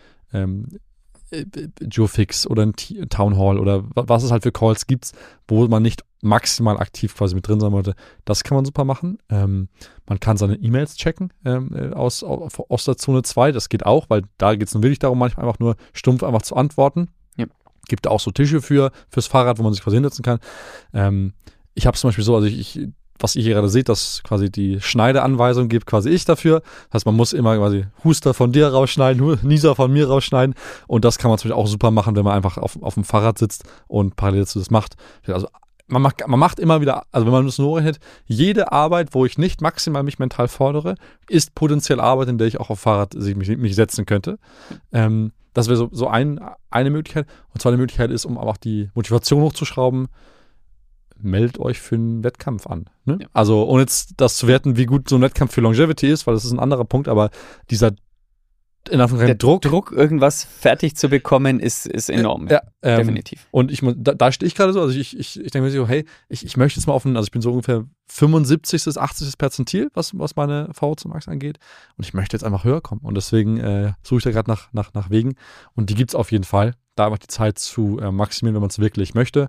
[SPEAKER 1] Geofix oder ein Town Hall oder was es halt für Calls gibt, wo man nicht maximal aktiv quasi mit drin sein wollte. Das kann man super machen. Man kann seine E-Mails checken aus der Zone 2. Das geht auch, weil da geht es nun wirklich darum, manchmal einfach nur stumpf einfach zu antworten.
[SPEAKER 2] Ja.
[SPEAKER 1] Gibt auch so Tische fürs Fahrrad, wo man sich quasi hinsetzen kann. Ich habe es zum Beispiel so, also was ihr hier gerade seht, dass quasi die Schneideanweisung gibt quasi ich dafür. Das heißt, man muss immer quasi Huster von dir rausschneiden, Nieser von mir rausschneiden. Und das kann man zum Beispiel auch super machen, wenn man einfach auf dem Fahrrad sitzt und parallel dazu das macht. Also man macht immer wieder, also wenn man das nur hätte, jede Arbeit, wo ich nicht maximal mich mental fordere, ist potenziell Arbeit, in der ich auch auf Fahrrad mich setzen könnte. Das wäre so eine Möglichkeit. Und zwar eine Möglichkeit ist, um auch die Motivation hochzuschrauben, meldet euch für einen Wettkampf an. Ne? Ja. Also ohne jetzt das zu werten, wie gut so ein Wettkampf für Longevity ist, weil das ist ein anderer Punkt, aber dieser
[SPEAKER 2] der Druck, irgendwas fertig zu bekommen, ist enorm. Definitiv.
[SPEAKER 1] Und da stehe ich gerade so, also ich denke mir so, hey, ich möchte jetzt mal also ich bin so ungefähr 75. bis 80. Perzentil, was meine VO2 Max angeht, und ich möchte jetzt einfach höher kommen und deswegen suche ich da gerade nach Wegen und die gibt es auf jeden Fall, da einfach die Zeit zu maximieren, wenn man es wirklich möchte.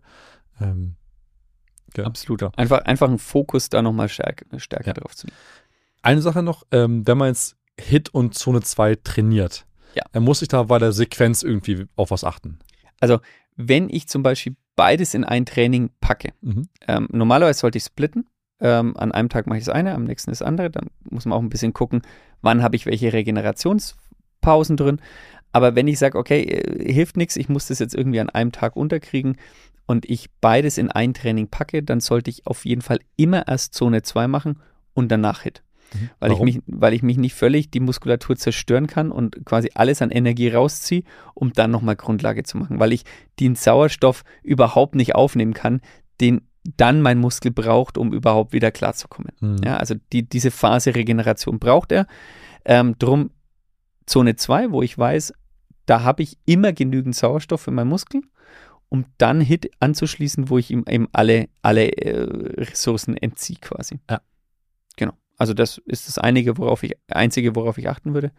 [SPEAKER 2] Ja, absolut. Ja. Einfach einen Fokus da nochmal stärker drauf zu nehmen.
[SPEAKER 1] Eine Sache noch, wenn man jetzt HIIT und Zone 2 trainiert, muss ich da bei der Sequenz irgendwie auf was achten?
[SPEAKER 2] Also, wenn ich zum Beispiel beides in ein Training packe, normalerweise sollte ich splitten. An einem Tag mache ich das eine, am nächsten das andere. Dann muss man auch ein bisschen gucken, wann habe ich welche Regenerationspausen drin. Aber wenn ich sage, okay, hilft nichts, ich muss das jetzt irgendwie an einem Tag unterkriegen, und ich beides in ein Training packe, dann sollte ich auf jeden Fall immer erst Zone 2 machen und danach HIIT. Weil ich mich nicht völlig die Muskulatur zerstören kann und quasi alles an Energie rausziehe, um dann nochmal Grundlage zu machen. Weil ich den Sauerstoff überhaupt nicht aufnehmen kann, den dann mein Muskel braucht, um überhaupt wieder klarzukommen. Ja, also diese Phase Regeneration braucht er. Drum Zone 2, wo ich weiß, da habe ich immer genügend Sauerstoff für meinen Muskel, um dann HIIT anzuschließen, wo ich ihm eben alle Ressourcen entziehe quasi. Ja. Genau. Also das ist das Einzige, worauf ich achten würde,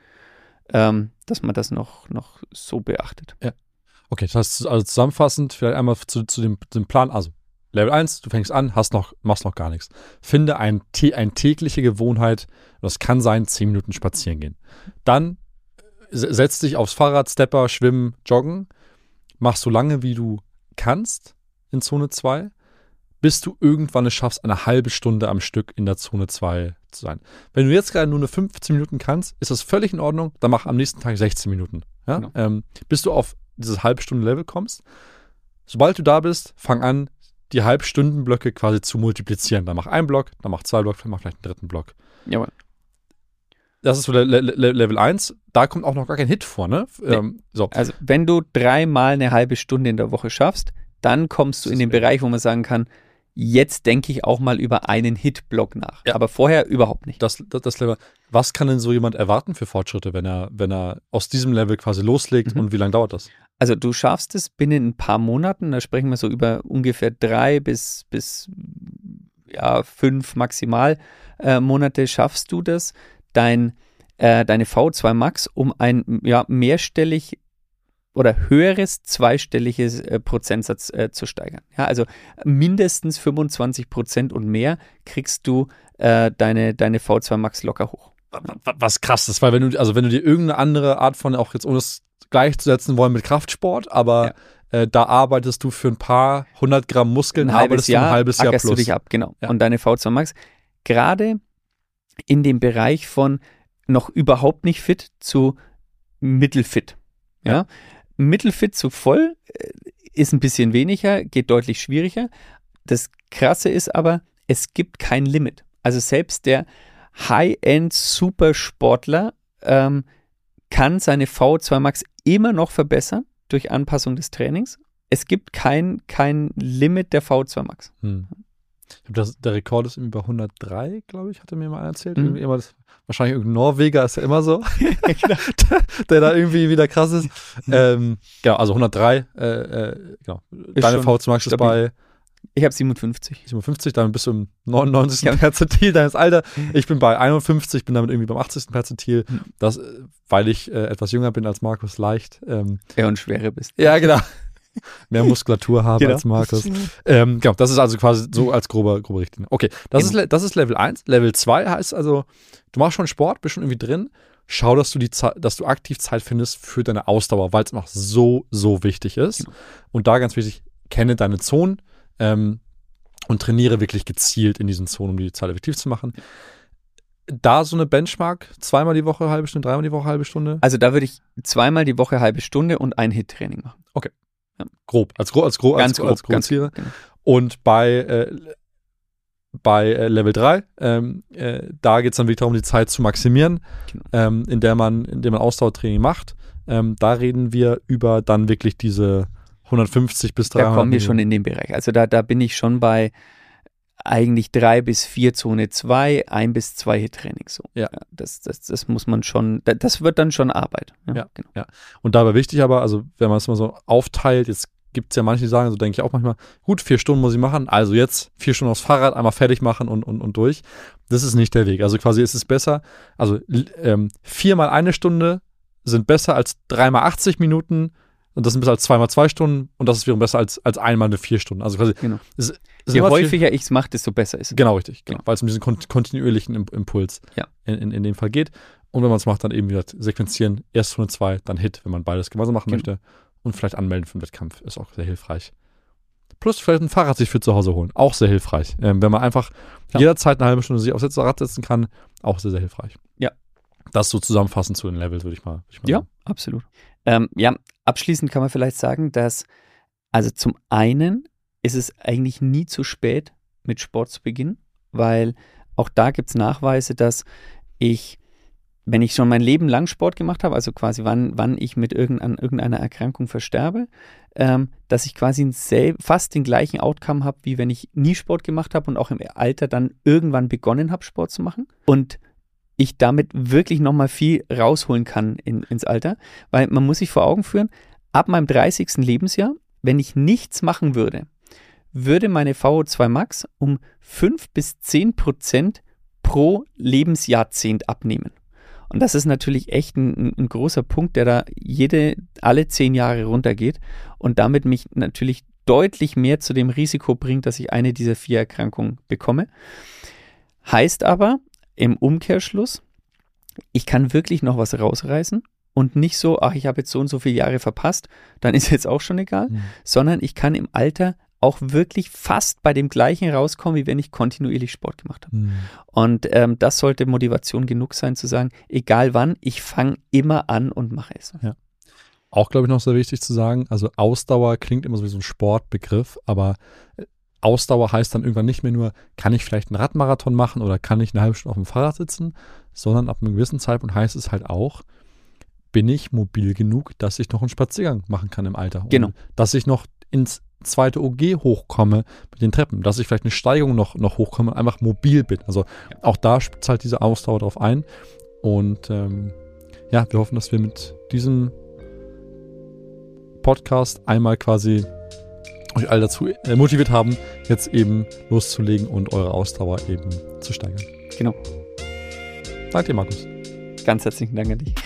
[SPEAKER 2] dass man das noch so beachtet.
[SPEAKER 1] Ja. Okay, das heißt, also zusammenfassend, vielleicht einmal zu dem Plan, also Level 1, du fängst an, machst noch gar nichts. Finde eine tägliche Gewohnheit, das kann sein, 10 Minuten spazieren gehen. Dann setz dich aufs Fahrrad, Stepper, Schwimmen, Joggen, mach so lange, wie du kannst in Zone 2, bis du irgendwann es schaffst, eine halbe Stunde am Stück in der Zone 2 zu sein. Wenn du jetzt gerade nur 15 Minuten kannst, ist das völlig in Ordnung, dann mach am nächsten Tag 16 Minuten. Ja? Genau. Bis du auf dieses Halbstunden-Level kommst. Sobald du da bist, fang an, die Halbstundenblöcke quasi zu multiplizieren. Dann mach einen Block, dann mach 2 Blöcke, dann mach vielleicht einen dritten Block.
[SPEAKER 2] Jawohl.
[SPEAKER 1] Das ist so Level 1. Da kommt auch noch gar kein HIIT vor, ne?
[SPEAKER 2] So. Also wenn du 3-mal eine halbe Stunde in der Woche schaffst, dann kommst du in den Bereich, wo man sagen kann, jetzt denke ich auch mal über einen HIIT-Block nach. Ja. Aber vorher überhaupt nicht.
[SPEAKER 1] Das Level. Was kann denn so jemand erwarten für Fortschritte, wenn er aus diesem Level quasi loslegt und wie lange dauert das?
[SPEAKER 2] Also du schaffst es binnen ein paar Monaten, da sprechen wir so über ungefähr 3 bis 5 maximal Monate schaffst du das, deine VO2 Max um ein mehrstellig oder höheres zweistelliges Prozentsatz zu steigern. Ja, also mindestens 25% und mehr kriegst du deine VO2 Max locker hoch.
[SPEAKER 1] Was krass ist, weil wenn du dir irgendeine andere Art von, auch jetzt ohne es gleichzusetzen wollen mit Kraftsport, aber Da arbeitest du für ein paar 100 Gramm Muskeln, arbeitest du ein halbes Jahr plus.
[SPEAKER 2] Du dich ab, genau.
[SPEAKER 1] Ja.
[SPEAKER 2] Und deine V2 Max, gerade in dem Bereich von noch überhaupt nicht fit zu mittelfit. Ja? Mittelfit zu voll ist ein bisschen weniger, geht deutlich schwieriger. Das Krasse ist aber, es gibt kein Limit. Also selbst der High-End-Supersportler kann seine V2 Max immer noch verbessern durch Anpassung des Trainings. Es gibt kein Limit der V2 Max.
[SPEAKER 1] Der Rekord ist irgendwie bei 103, glaube ich, hat er mir mal erzählt. Wahrscheinlich irgendein Norweger, ist ja immer so, der da irgendwie wieder krass ist. Genau, also 103, genau. Deine V2 Max ist bei...
[SPEAKER 2] Ich habe 57.
[SPEAKER 1] 57, damit bist du im 99. Perzentil deines Alters. Ich bin bei 51, bin damit irgendwie beim 80. Perzentil. Das, weil ich etwas jünger bin als Markus, leicht.
[SPEAKER 2] Und schwerer bist.
[SPEAKER 1] Ja, genau. Mehr Muskulatur habe als Markus. Genau, das ist also quasi so als grobe Richtlinie. Okay, das ist Level 1. Level 2 heißt also, du machst schon Sport, bist schon irgendwie drin. Schau, dass du aktiv Zeit findest für deine Ausdauer, weil es noch so wichtig ist. Genau. Und da ganz wichtig, kenne deine Zonen und trainiere wirklich gezielt in diesen Zonen, um die Zeit effektiv zu machen. Da so eine Benchmark, 2-mal die Woche halbe Stunde, 3-mal die Woche halbe Stunde?
[SPEAKER 2] Also da würde ich 2-mal die Woche halbe Stunde und ein HIIT-Training machen.
[SPEAKER 1] Okay. Ja. Grob. Als grob.
[SPEAKER 2] Genau.
[SPEAKER 1] Und bei Level 3, da geht es dann wirklich darum, die Zeit zu maximieren, genau. indem man Ausdauertraining macht. Da reden wir über dann wirklich diese 150 bis 300.
[SPEAKER 2] Da kommen wir schon in den Bereich. Also da bin ich schon bei eigentlich 3 bis 4 Zone 2, 1 bis 2 HIIT-Trainings. So. Ja. Das muss man schon, das wird dann schon Arbeit.
[SPEAKER 1] Ja, genau. Ja. Und dabei wichtig aber, also wenn man es mal so aufteilt, jetzt gibt es ja manche, die sagen, so denke ich auch manchmal, gut, 4 Stunden muss ich machen, also jetzt 4 Stunden aufs Fahrrad, einmal fertig machen und durch. Das ist nicht der Weg. Also quasi ist es besser, also 4 mal 1 Stunde sind besser als 3 mal 80 Minuten. Und das sind besser als 2 mal 2 Stunden und das ist wiederum besser als 1 mal eine 4 Stunden. Also quasi,
[SPEAKER 2] genau. Je häufiger ich es mache, desto besser ist es.
[SPEAKER 1] Genau, richtig. Genau. Weil es um diesen kontinuierlichen Impuls in dem Fall geht. Und wenn man es macht, dann eben wieder sequenzieren, erst Runde 2, dann HIIT, wenn man beides gemeinsam machen möchte. Und vielleicht anmelden für den Wettkampf, ist auch sehr hilfreich. Plus vielleicht ein Fahrrad sich für zu Hause holen, auch sehr hilfreich. Wenn man einfach jederzeit eine halbe Stunde sich aufs Rad setzen kann, auch sehr, sehr hilfreich.
[SPEAKER 2] Ja.
[SPEAKER 1] Das so zusammenfassend zu den Levels, würde ich mal
[SPEAKER 2] sagen. Absolut. Abschließend kann man vielleicht sagen, dass, also zum einen ist es eigentlich nie zu spät, mit Sport zu beginnen, weil auch da gibt es Nachweise, dass wenn ich schon mein Leben lang Sport gemacht habe, also quasi wann ich mit irgendeiner Erkrankung versterbe, dass ich quasi fast den gleichen Outcome habe, wie wenn ich nie Sport gemacht habe und auch im Alter dann irgendwann begonnen habe, Sport zu machen. Und ich damit wirklich nochmal viel rausholen kann ins Alter, weil man muss sich vor Augen führen, ab meinem 30. Lebensjahr, wenn ich nichts machen würde meine VO2 Max um 5-10% pro Lebensjahrzehnt abnehmen. Und das ist natürlich echt ein großer Punkt, der da alle 10 Jahre runtergeht und damit mich natürlich deutlich mehr zu dem Risiko bringt, dass ich eine dieser 4 Erkrankungen bekomme. Heißt aber, im Umkehrschluss, ich kann wirklich noch was rausreißen und nicht so, ich habe jetzt so und so viele Jahre verpasst, dann ist jetzt auch schon egal, sondern ich kann im Alter auch wirklich fast bei dem gleichen rauskommen, wie wenn ich kontinuierlich Sport gemacht habe. Und das sollte Motivation genug sein, zu sagen, egal wann, ich fange immer an und mache es.
[SPEAKER 1] Ja. Auch, glaube ich, noch sehr wichtig zu sagen, also Ausdauer klingt immer so wie so ein Sportbegriff, aber Ausdauer heißt dann irgendwann nicht mehr nur, kann ich vielleicht einen Radmarathon machen oder kann ich eine halbe Stunde auf dem Fahrrad sitzen, sondern ab einem gewissen Zeitpunkt heißt es halt auch, bin ich mobil genug, dass ich noch einen Spaziergang machen kann im Alter.
[SPEAKER 2] Genau.
[SPEAKER 1] Und dass ich noch ins zweite OG hochkomme mit den Treppen, dass ich vielleicht eine Steigung noch hochkomme und einfach mobil bin. Also auch da zahlt diese Ausdauer drauf ein. Und wir hoffen, dass wir mit diesem Podcast einmal quasi euch alle dazu motiviert haben, jetzt eben loszulegen und eure Ausdauer eben zu steigern.
[SPEAKER 2] Genau.
[SPEAKER 1] Danke dir, Markus.
[SPEAKER 2] Ganz herzlichen Dank an dich.